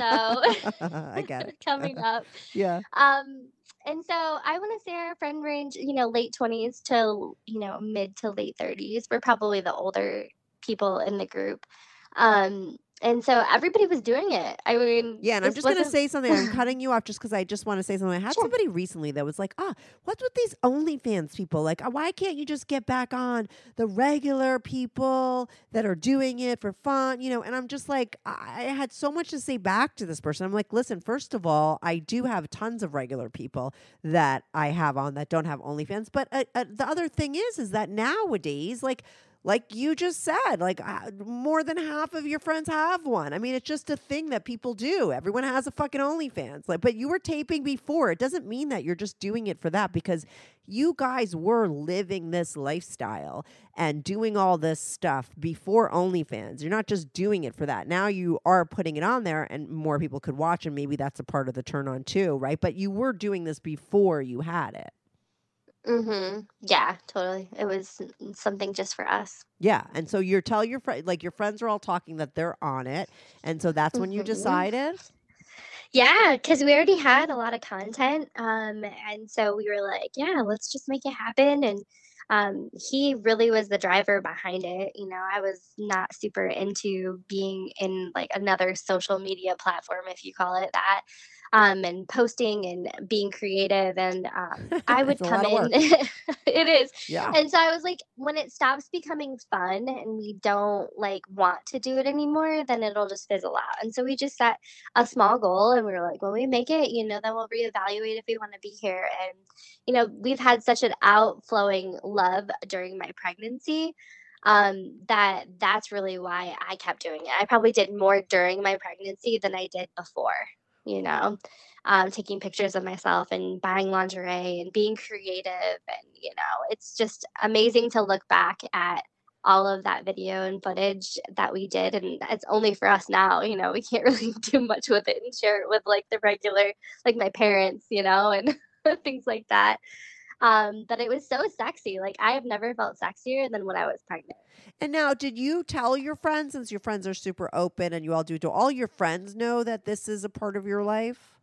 I get it. coming up. Yeah. Um, and so I want to say our friend range, you know, late twenties to, you know, mid to late thirties. We're probably the older people in the group. Um, and so everybody was doing it. I mean, Yeah, and I'm this just going to wasn't- say something. I'm cutting you off just because I just want to say something. I had Sure. somebody recently that was like, ah, what's with these OnlyFans people? Like, uh, why can't you just get back on the regular people that are doing it for fun? You know, and I'm just like, I I had so much to say back to this person. I'm like, listen, first of all, I do have tons of regular people that I have on that don't have OnlyFans. But uh, uh, the other thing is, is that nowadays, like, Like you just said, like uh, more than half of your friends have one. I mean, it's just a thing that people do. Everyone has a fucking OnlyFans. Like, but you were taping before. It doesn't mean that you're just doing it for that, because you guys were living this lifestyle and doing all this stuff before OnlyFans. You're not just doing it for that. Now you are putting it on there and more people could watch, and maybe that's a part of the turn on too, right? But you were doing this before you had it. Mm-hmm. Yeah, totally. It was something just for us. Yeah, and so you're telling your friend, like your friends are all talking that they're on it, and so that's when you Mhm. decided. Yeah, because we already had a lot of content. Um, and so we were like, yeah, let's just make it happen. And um, he really was the driver behind it. You know, I was not super into being in like another social media platform, if you call it that. um, and posting and being creative. And um, I would It's a come lot of work. in. It is. Yeah. And so I was like, when it stops becoming fun and we don't like want to do it anymore, then it'll just fizzle out. And so we just set a small goal and we were like, when we make it, you know, then we'll reevaluate if we want to be here. And, you know, we've had such an outflowing love during my pregnancy um, that that's really why I kept doing it. I probably did more during my pregnancy than I did before, you know, um, taking pictures of myself and buying lingerie and being creative. And, you know, it's just amazing to look back at all of that video and footage that we did. And it's only for us now, you know, we can't really do much with it and share it with like the regular, like my parents, you know, and things like that. Um, but it was so sexy. Like I have never felt sexier than when I was pregnant. And now, did you tell your friends, since your friends are super open and you all do, do all your friends know that this is a part of your life?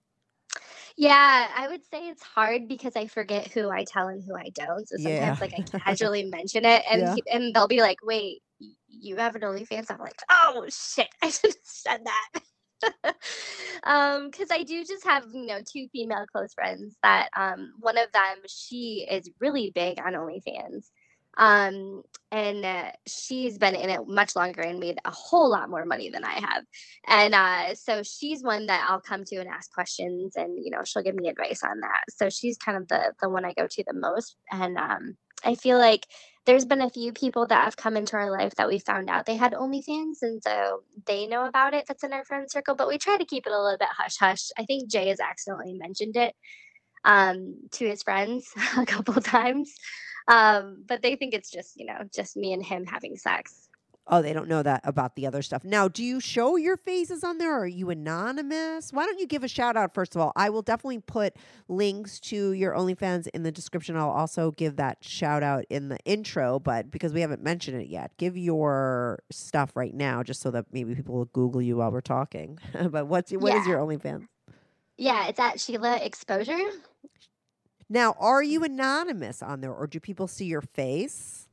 Yeah, I would say it's hard because I forget who I tell and who I don't. So sometimes Yeah. like I casually mention it and Yeah. he- and they'll be like, "Wait, y- you have an OnlyFans?" I'm like, "Oh shit, I should have said that." um, because I do just have, you know, two female close friends that um one of them, she is really big on OnlyFans. Um, and uh, she's been in it much longer and made a whole lot more money than I have. And uh, so she's one that I'll come to and ask questions, and you know, she'll give me advice on that. So she's kind of the the one I go to the most. And um, I feel like there's been a few people that have come into our life that we found out they had OnlyFans, and so they know about it. That's in our friend circle, but we try to keep it a little bit hush hush. I think Jay has accidentally mentioned it um, to his friends a couple of times. Um, but they think it's just, you know, just me and him having sex. Oh, they don't know that about the other stuff. Now, do you show your faces on there? Or are you anonymous? Why don't you give a shout out, first of all? I will definitely put links to your OnlyFans in the description. I'll also give that shout out in the intro, but because we haven't mentioned it yet, give your stuff right now just so that maybe people will Google you while we're talking. But what's what is Yeah. your OnlyFans? Yeah, it's at Sheila Exposure. Now, are you anonymous on there or do people see your face?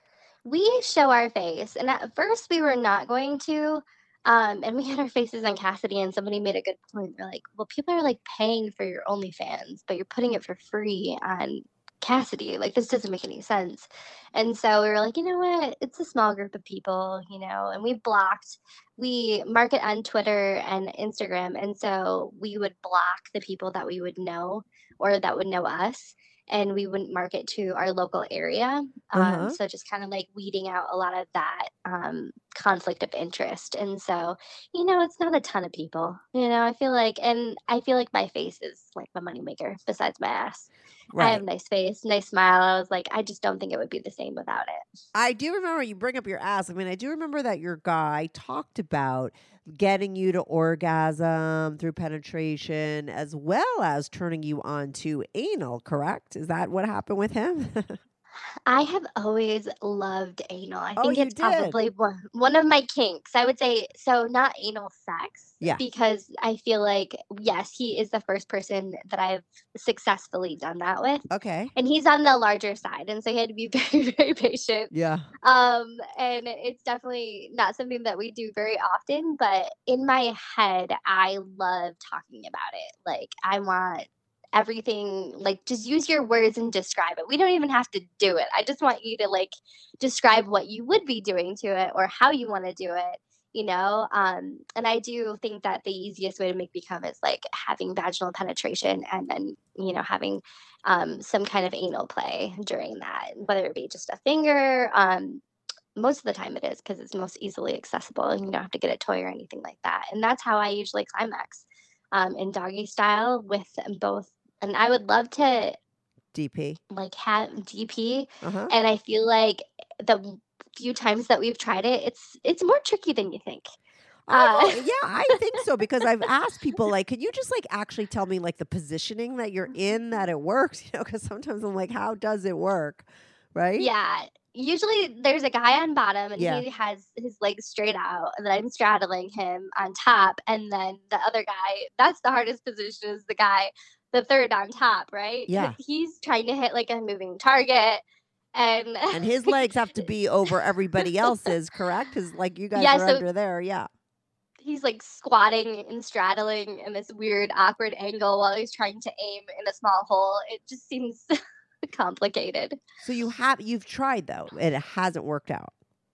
We show our face, and at first we were not going to. Um, and we had our faces on Cassidy, and somebody made a good point. They're like, well, people are like paying for your OnlyFans, but you're putting it for free on Cassidy. Like, this doesn't make any sense. And so we were like, you know what? It's a small group of people, you know, and we blocked. We market on Twitter and Instagram. And so we would block the people that we would know or that would know us. And we wouldn't market to our local area. Um, Uh-huh. So just kind of like weeding out a lot of that um, conflict of interest. And so, you know, it's not a ton of people, you know, I feel like, and I feel like my face is like my moneymaker besides my ass. I have a Right. nice face, nice smile. I was like, I just don't think it would be the same without it. I do remember you bring up your ass. I mean, I do remember that your guy talked about getting you to orgasm through penetration as well as turning you on to anal, correct? Is that what happened with him? I have always loved anal. I Oh, think you it's did? probably one, one of my kinks. I would say so, not anal sex. Yeah. Because I feel like, yes, he is the first person that I've successfully done that with. Okay. And he's on the larger side. And so he had to be very, very patient. Yeah. Um, and it's definitely not something that we do very often. But in my head, I love talking about it. Like, I want everything, like, just use your words and describe it. We don't even have to do it. I just want you to like describe what you would be doing to it or how you want to do it, you know. Um and I do think that the easiest way to make me come is like having vaginal penetration and then, you know, having um some kind of anal play during that, whether it be just a finger. Um most of the time it is because it's most easily accessible and you don't have to get a toy or anything like that. And that's how I usually climax um in doggy style with both. And I would love to D P. like have D P. Uh-huh. And I feel like the few times that we've tried it, it's it's more tricky than you think. Oh, Uh, yeah, I think so because I've asked people like, can you just like actually tell me like the positioning that you're in that it works? You know, because sometimes I'm like, how does it work? Right? yeah. Usually there's a guy on bottom and Yeah. he has his legs straight out, and then I'm straddling him on top, and then the other guy, that's the hardest position, is the guy, the third on top, right? 'Cause Yeah. he's trying to hit like a moving target. And And his legs have to be over everybody else's, correct? Because like you guys Yeah, are so- under there. Yeah. he's like squatting and straddling in this weird awkward angle while he's trying to aim in a small hole. It just seems complicated. So you have you've tried though. It hasn't worked out.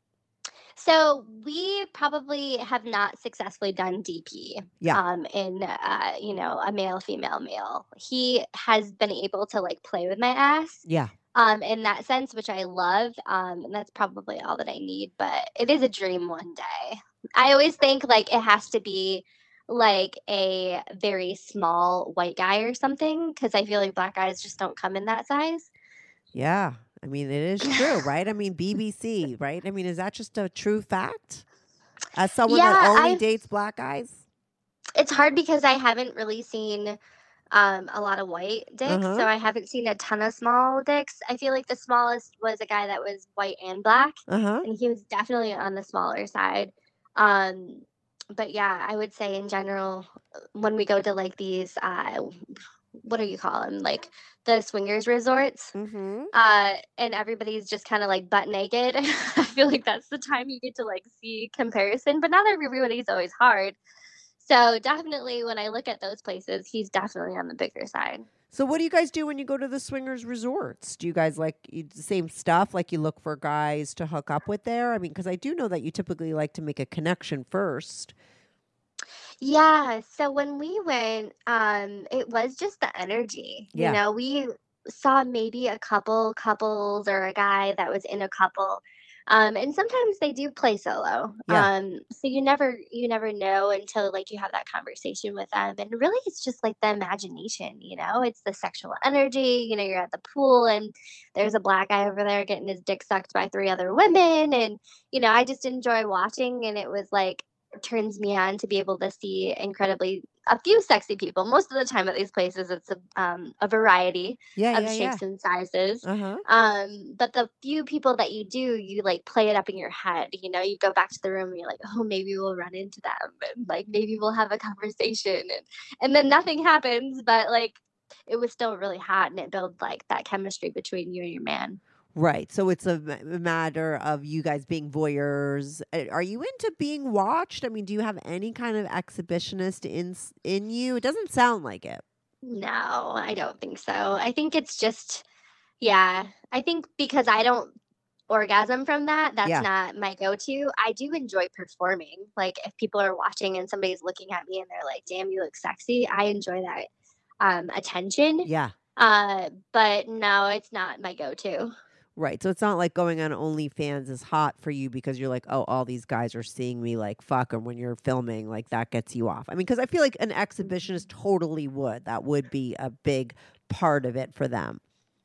So we probably have not successfully done D P Yeah. um, in, uh, you know, a male, female, male. He has been able to like play with my ass Yeah. um, in that sense, which I love. Um, and that's probably all that I need. But it is a dream one day. I always think like it has to be like a very small white guy or something, because I feel like black guys just don't come in that size. Yeah. I mean, it is true, right? I mean, B B C, right? I mean, is that just a true fact? As someone Yeah, that only I- dates black guys? It's hard because I haven't really seen um, a lot of white dicks, Uh-huh. so I haven't seen a ton of small dicks. I feel like the smallest was a guy that was white and black, Uh-huh. and he was definitely on the smaller side. Um, but yeah, I would say in general, when we go to like these, uh, what do you call them? Like the swingers resorts, Mm-hmm. uh, and everybody's just kind of like butt naked. I feel like that's the time you get to like see comparison, but not everybody's always hard. So definitely when I look at those places, he's definitely on the bigger side. So what do you guys do when you go to the swingers resorts? Do you guys like you, the same stuff? Like you look for guys to hook up with there? I mean, because I do know that you typically like to make a connection first. Yeah, so when we went, um, it was just the energy. Yeah. You know, we saw maybe a couple couples or a guy that was in a couple. Um, and sometimes they do play solo. Yeah. Um, so you never you never know until like you have that conversation with them. And really it's just like the imagination, you know, it's the sexual energy, you know, you're at the pool and there's a black guy over there getting his dick sucked by three other women. And, you know, I just enjoy watching, and it was like turns me on to be able to see incredibly a few sexy people. Most of the time at these places, it's a, um, a variety Yeah, of yeah, yeah. shapes and sizes. Uh-huh. Um, but the few people that you do, you like play it up in your head. You know, you go back to the room and you're like, oh, maybe we'll run into them, and like maybe we'll have a conversation, and and then nothing happens, but like it was still really hot, and it built like that chemistry between you and your man. Right. So it's a ma- matter of you guys being voyeurs. Uh, Are you into being watched? I mean, do you have any kind of exhibitionist in s- in you? It doesn't sound like it. No, I don't think so. I think it's just, yeah, I think because I don't orgasm from that, that's Yeah. not my go-to. I do enjoy performing. Like if people are watching and somebody's looking at me and they're like, damn, you look sexy, I enjoy that um, attention. Yeah. Uh, but no, it's not my go-to. Right. So it's not like going on OnlyFans is hot for you because you're like, oh, all these guys are seeing me like fuck, and when you're filming, like that gets you off. I mean, because I feel like an exhibitionist totally would. That would be a big part of it for them.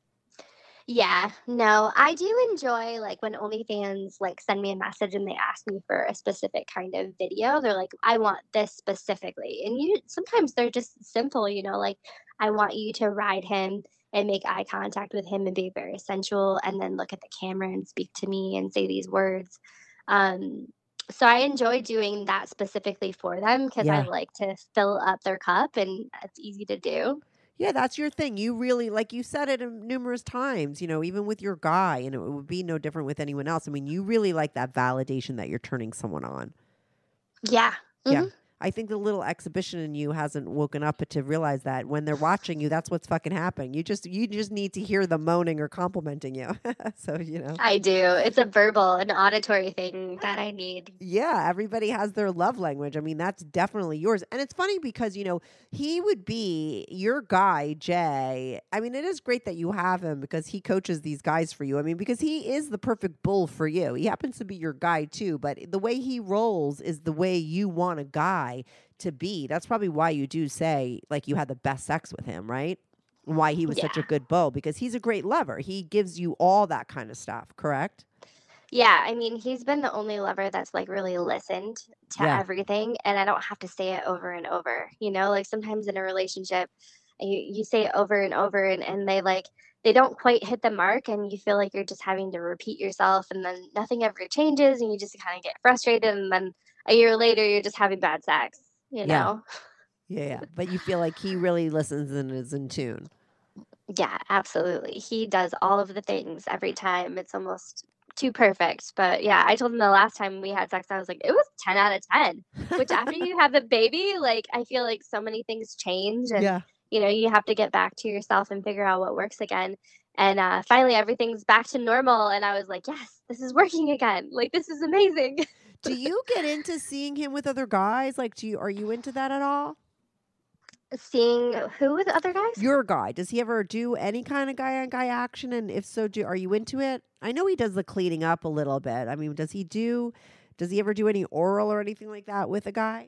Yeah, no, I do enjoy like when OnlyFans like send me a message and they ask me for a specific kind of video. They're like, I want this specifically. And you sometimes they're just simple, you know, like I want you to ride him and make eye contact with him and be very sensual, and then look at the camera and speak to me and say these words. Um, so I enjoy doing that specifically for them because I Yeah. like to fill up their cup, and it's easy to do. Yeah, that's your thing. You really, like you said it um, numerous times, you know, even with your guy, and it would be no different with anyone else. I mean, you really like that validation that you're turning someone on. Yeah. Yeah. Mhm. I think the little exhibition in you hasn't woken up to realize that when they're watching you, that's what's fucking happening. You just you just need to hear them moaning or complimenting you. So, you know. I do. It's a verbal, an auditory thing that I need. Yeah, everybody has their love language. I mean, that's definitely yours. And it's funny because, you know, he would be your guy, Jay. I mean, it is great that you have him because he coaches these guys for you. I mean, because he is the perfect bull for you. He happens to be your guy too, but the way he rolls is the way you want a guy to be. That's probably why you do say like you had the best sex with him, right? And why he was such a Yeah. good bull, because he's a great lover. He gives you all that kind of stuff, correct? Yeah, I mean, he's been the only lover that's like really listened to Yeah. everything, and I don't have to say it over and over. You know, like sometimes in a relationship, you, you say it over and over, and, and they like, they don't quite hit the mark, and you feel like you're just having to repeat yourself, and then nothing ever changes, and you just kind of get frustrated, and then a year later, you're just having bad sex, you Yeah. know? Yeah, yeah. But you feel like he really listens and is in tune. Yeah, absolutely. He does all of the things every time. It's almost too perfect. But yeah, I told him the last time we had sex, I was like, it was ten out of ten, which after you have a baby, like, I feel like so many things change and, Yeah. you know, you have to get back to yourself and figure out what works again. And uh, finally, everything's back to normal. And I was like, yes, this is working again. Like, this is amazing. Do you get into seeing him with other guys? Like, do you, are you into that at all? Seeing who with other guys? Your guy. Does he ever do any kind of guy on guy action? And if so, do are you into it? I know he does the cleaning up a little bit. I mean, does he do, does he ever do any oral or anything like that with a guy?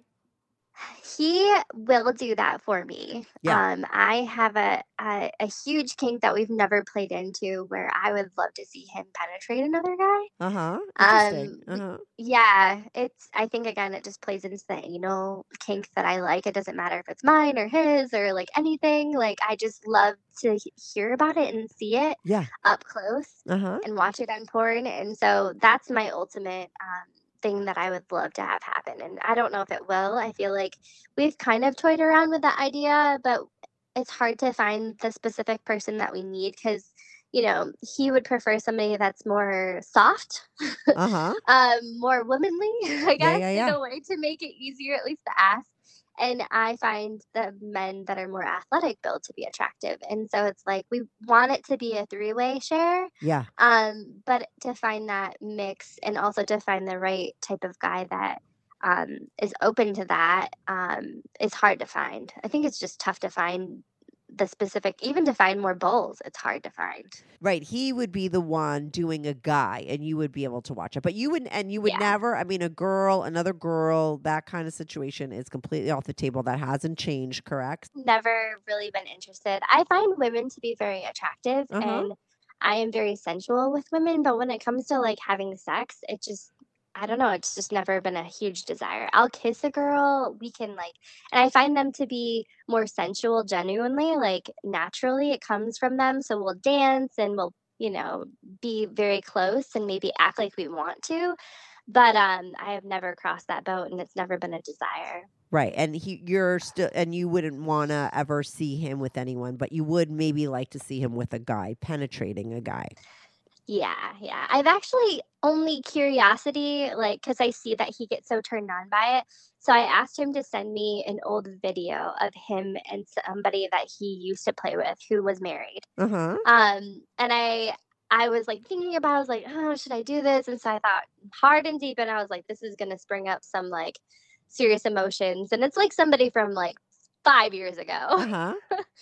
He will do that for me. Yeah. Um, I have a, a a huge kink that we've never played into where I would love to see him penetrate another guy. Uh-huh. Interesting. Um, Uh-huh. yeah, it's, I think again, it just plays into the anal kink that I like. It doesn't matter if it's mine or his or like anything. Like, I just love to he- hear about it and see it Yeah. up close Uh-huh. and watch it on porn. And so that's my ultimate um, thing that I would love to have happen. And I don't know if it will. I feel like we've kind of toyed around with that idea, but it's hard to find the specific person that we need because, you know, he would prefer somebody that's more soft, Uh-huh. um, more womanly, I guess, yeah, yeah. in a way to make it easier, at least to ask. And I find the men that are more athletic built to be attractive. And so it's like we want it to be a three-way share, Yeah. um, but to find that mix and also to find the right type of guy that um, is open to that um, is hard to find. I think it's just tough to find the specific, even to find more bowls, it's hard to find. Right. He would be the one doing a guy and you would be able to watch it. But you would and you would Yeah. never, I mean, a girl, another girl, that kind of situation is completely off the table. That hasn't changed, correct? Never really been interested. I find women to be very attractive Uh-huh. and I am very sensual with women, but when it comes to like having sex, it just, I don't know, it's just never been a huge desire. I'll kiss a girl, we can like, and I find them to be more sensual genuinely, like naturally it comes from them. So we'll dance and we'll, you know, be very close and maybe act like we want to. But um, I have never crossed that boat and it's never been a desire. Right. And he you're still and you wouldn't want to ever see him with anyone, but you would maybe like to see him with a guy, penetrating a guy. Yeah, yeah. I've actually only curiosity, like, because I see that he gets so turned on by it. So I asked him to send me an old video of him and somebody that he used to play with who was married. Uh-huh. Um, and I I was like thinking about, I was like, oh, should I do this? And so I thought hard and deep, and I was like, this is gonna spring up some like serious emotions. And it's like somebody from like five years ago. Uh-huh.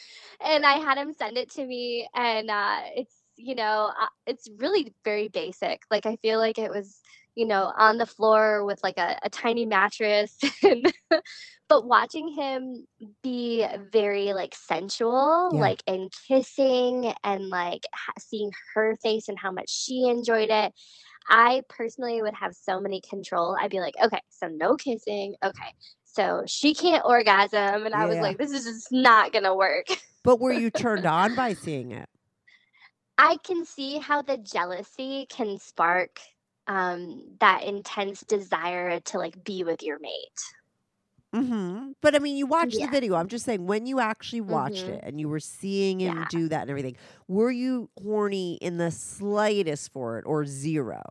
And I had him send it to me, and uh, it's, you know, uh, it's really very basic. Like, I feel like it was, you know, on the floor with like a, a tiny mattress. And, but watching him be very like sensual, Yeah. like and kissing and like ha- seeing her face and how much she enjoyed it. I personally would have so many control. I'd be like, okay, so no kissing. Okay. So she can't orgasm. And I was Yeah. like, this is just not going to work. But were you turned on by seeing it? I can see how the jealousy can spark um, that intense desire to like be with your mate. Mm-hmm. But I mean, you watched Yeah. the video. I'm just saying, when you actually watched Mhm. it and you were seeing him Yeah. do that and everything, were you horny in the slightest for it or zero?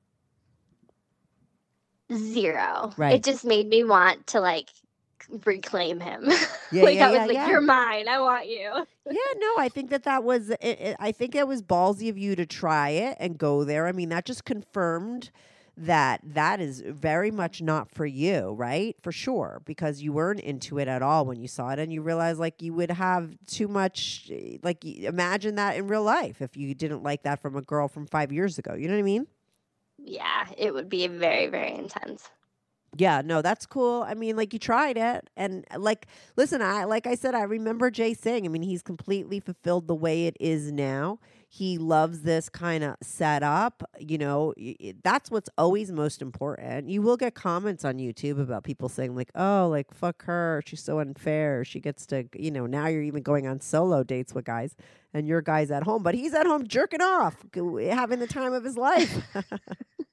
Zero. Right. It just made me want to like reclaim him. Yeah, like yeah, I was yeah, like, yeah. you're mine. I want you. Yeah, no, I think that that was, it, it, I think it was ballsy of you to try it and go there. I mean, that just confirmed that that is very much not for you, right? For sure, because you weren't into it at all when you saw it and you realized like you would have too much, eh, like y- imagine that in real life if you didn't like that from a girl from five years ago. You know what I mean? Yeah, it would be very, very intense. Yeah, no, that's cool. I mean, like you tried it, and like, listen, I like I said, I remember Jay saying, I mean, he's completely fulfilled the way it is now. He loves this kind of setup. You know, y- y- that's what's always most important. You will get comments on YouTube about people saying like, "Oh, like fuck her, she's so unfair. She gets to, you know, now you're even going on solo dates with guys, and your guy's at home, but he's at home jerking off, g- having the time of his life."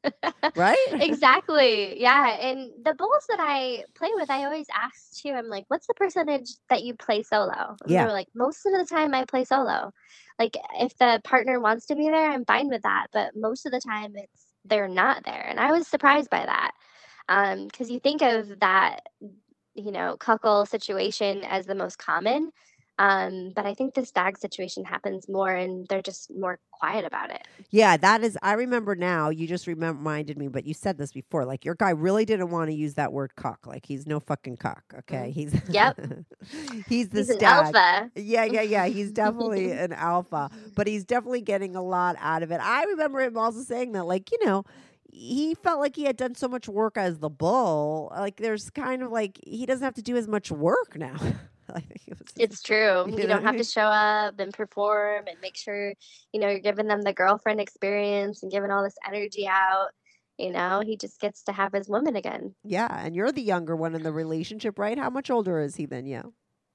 Right? Exactly. Yeah. And the bowls that I play with, I always ask too, I'm like, what's the percentage that you play solo? And Yeah. they're like, most of the time I play solo. Like if the partner wants to be there, I'm fine with that. But most of the time it's they're not there. And I was surprised by that. Um, because you think of that, you know, cuckold situation as the most common. Um, but I think this stag situation happens more and they're just more quiet about it. Yeah, that is, I remember now, you just remem- reminded me, but you said this before, like your guy really didn't want to use that word cuck. Like he's no fucking cuck, okay? He's Yep. he's the He's an stag. alpha. Yeah, yeah, yeah. He's definitely an alpha, but he's definitely getting a lot out of it. I remember him also saying that, like, you know, he felt like he had done so much work as the bull. Like there's kind of like, he doesn't have to do as much work now. I think it was, It's true. you You know don't what I have to show up and perform and make sure, you know, you're giving them the girlfriend experience and giving all this energy out. You know, he just gets to have his woman again. Yeah, and you're the younger one in the relationship, right? How much older is he than you?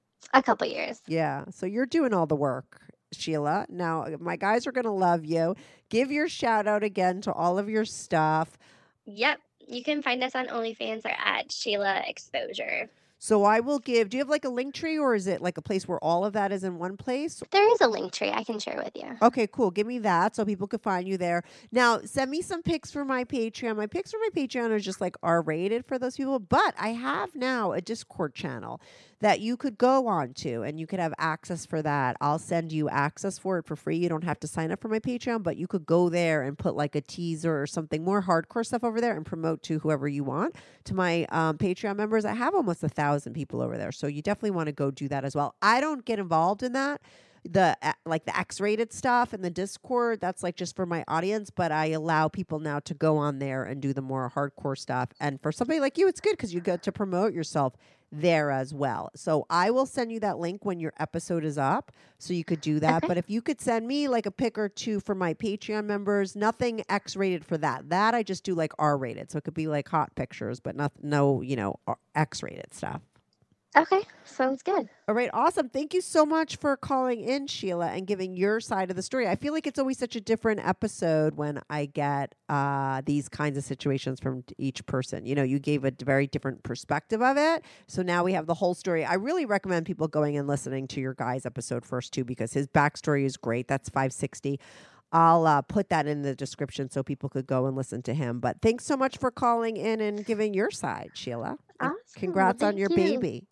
A couple years. Yeah, so you're doing all the work, Sheila. Now, my guys are going to love you. Give your shout out again to all of your stuff. Yep. You can find us on OnlyFans or at Sheila Exposure. So I will give, do you have like a link tree or is it like a place where all of that is in one place? There is a link tree I can share with you. Okay, cool. Give me that so people can find you there. Now, send me some pics for my Patreon. My pics for my Patreon are just like R-rated for those people, but I have now a Discord channel that you could go on to and you could have access for that. I'll send you access for it for free. You don't have to sign up for my Patreon, but you could go there and put like a teaser or something more hardcore stuff over there and promote to whoever you want. To my um, Patreon members, I have almost a thousand people over there. So you definitely want to go do that as well. I don't get involved in that. The uh, like the X-rated stuff and the Discord, that's like just for my audience, but I allow people now to go on there and do the more hardcore stuff. And for somebody like you, it's good because you get to promote yourself there as well. So I will send you that link when your episode is up so you could do that. Okay. But if you could send me like a pic or two for my Patreon members, nothing X-rated for that. That I just do like R-rated. So it could be like hot pictures, but not, no, you know, X-rated stuff. Okay. Sounds good. All right. Awesome. Thank you so much for calling in, Sheila, and giving your side of the story. I feel like it's always such a different episode when I get uh, these kinds of situations from each person. You know, you gave a very different perspective of it. So now we have the whole story. I really recommend people going and listening to your guy's episode first, too, because his backstory is great. That's five sixty. I'll uh, put that in the description so people could go and listen to him. But thanks so much for calling in and giving your side, Sheila. Awesome. Congrats Thank on your you. baby.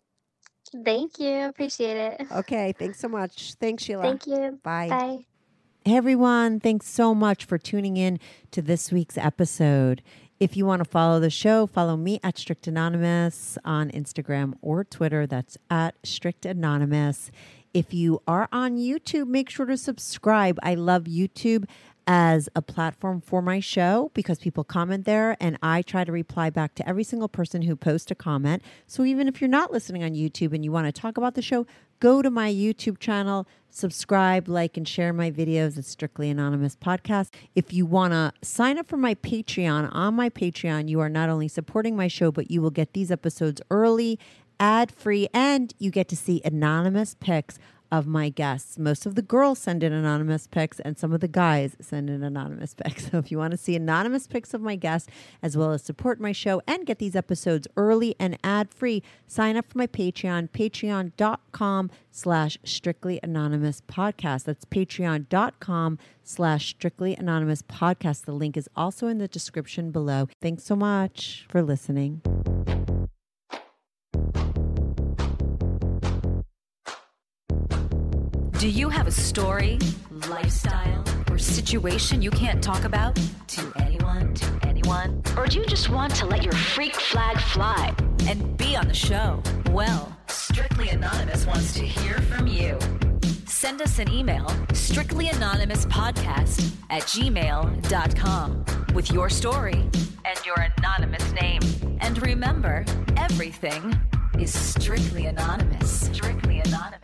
Thank you. Appreciate it. Okay, thanks so much. Thanks, Sheila. Thank you. Bye. Bye. Hey, everyone. Thanks so much for tuning in to this week's episode. If you want to follow the show, follow me at Strict Anonymous on Instagram or Twitter. That's at Strict Anonymous. If you are on YouTube, make sure to subscribe. I love YouTube as a platform for my show because people comment there and I try to reply back to every single person who posts a comment. So even if you're not listening on YouTube and you want to talk about the show, go to my YouTube channel, subscribe, like, and share my videos at Strictly Anonymous Podcast. If you want to sign up for my Patreon, on my Patreon, you are not only supporting my show, but you will get these episodes early, ad-free, and you get to see anonymous pics of my guests. Most of the girls send in anonymous pics and some of the guys send in anonymous pics. So if you want to see anonymous pics of my guests, as well as support my show and get these episodes early and ad-free, sign up for my Patreon, patreon.com slash strictly anonymous podcast. That's patreon.com slash strictly anonymous podcast. The link is also in the description below. Thanks so much for listening. Do you have a story, lifestyle, or situation you can't talk about to anyone, to anyone? Or do you just want to let your freak flag fly and be on the show? Well, Strictly Anonymous wants to hear from you. Send us an email, strictlyanonymouspodcast at gmail dot com, with your story and your anonymous name. And remember, everything is strictly anonymous. Strictly Anonymous.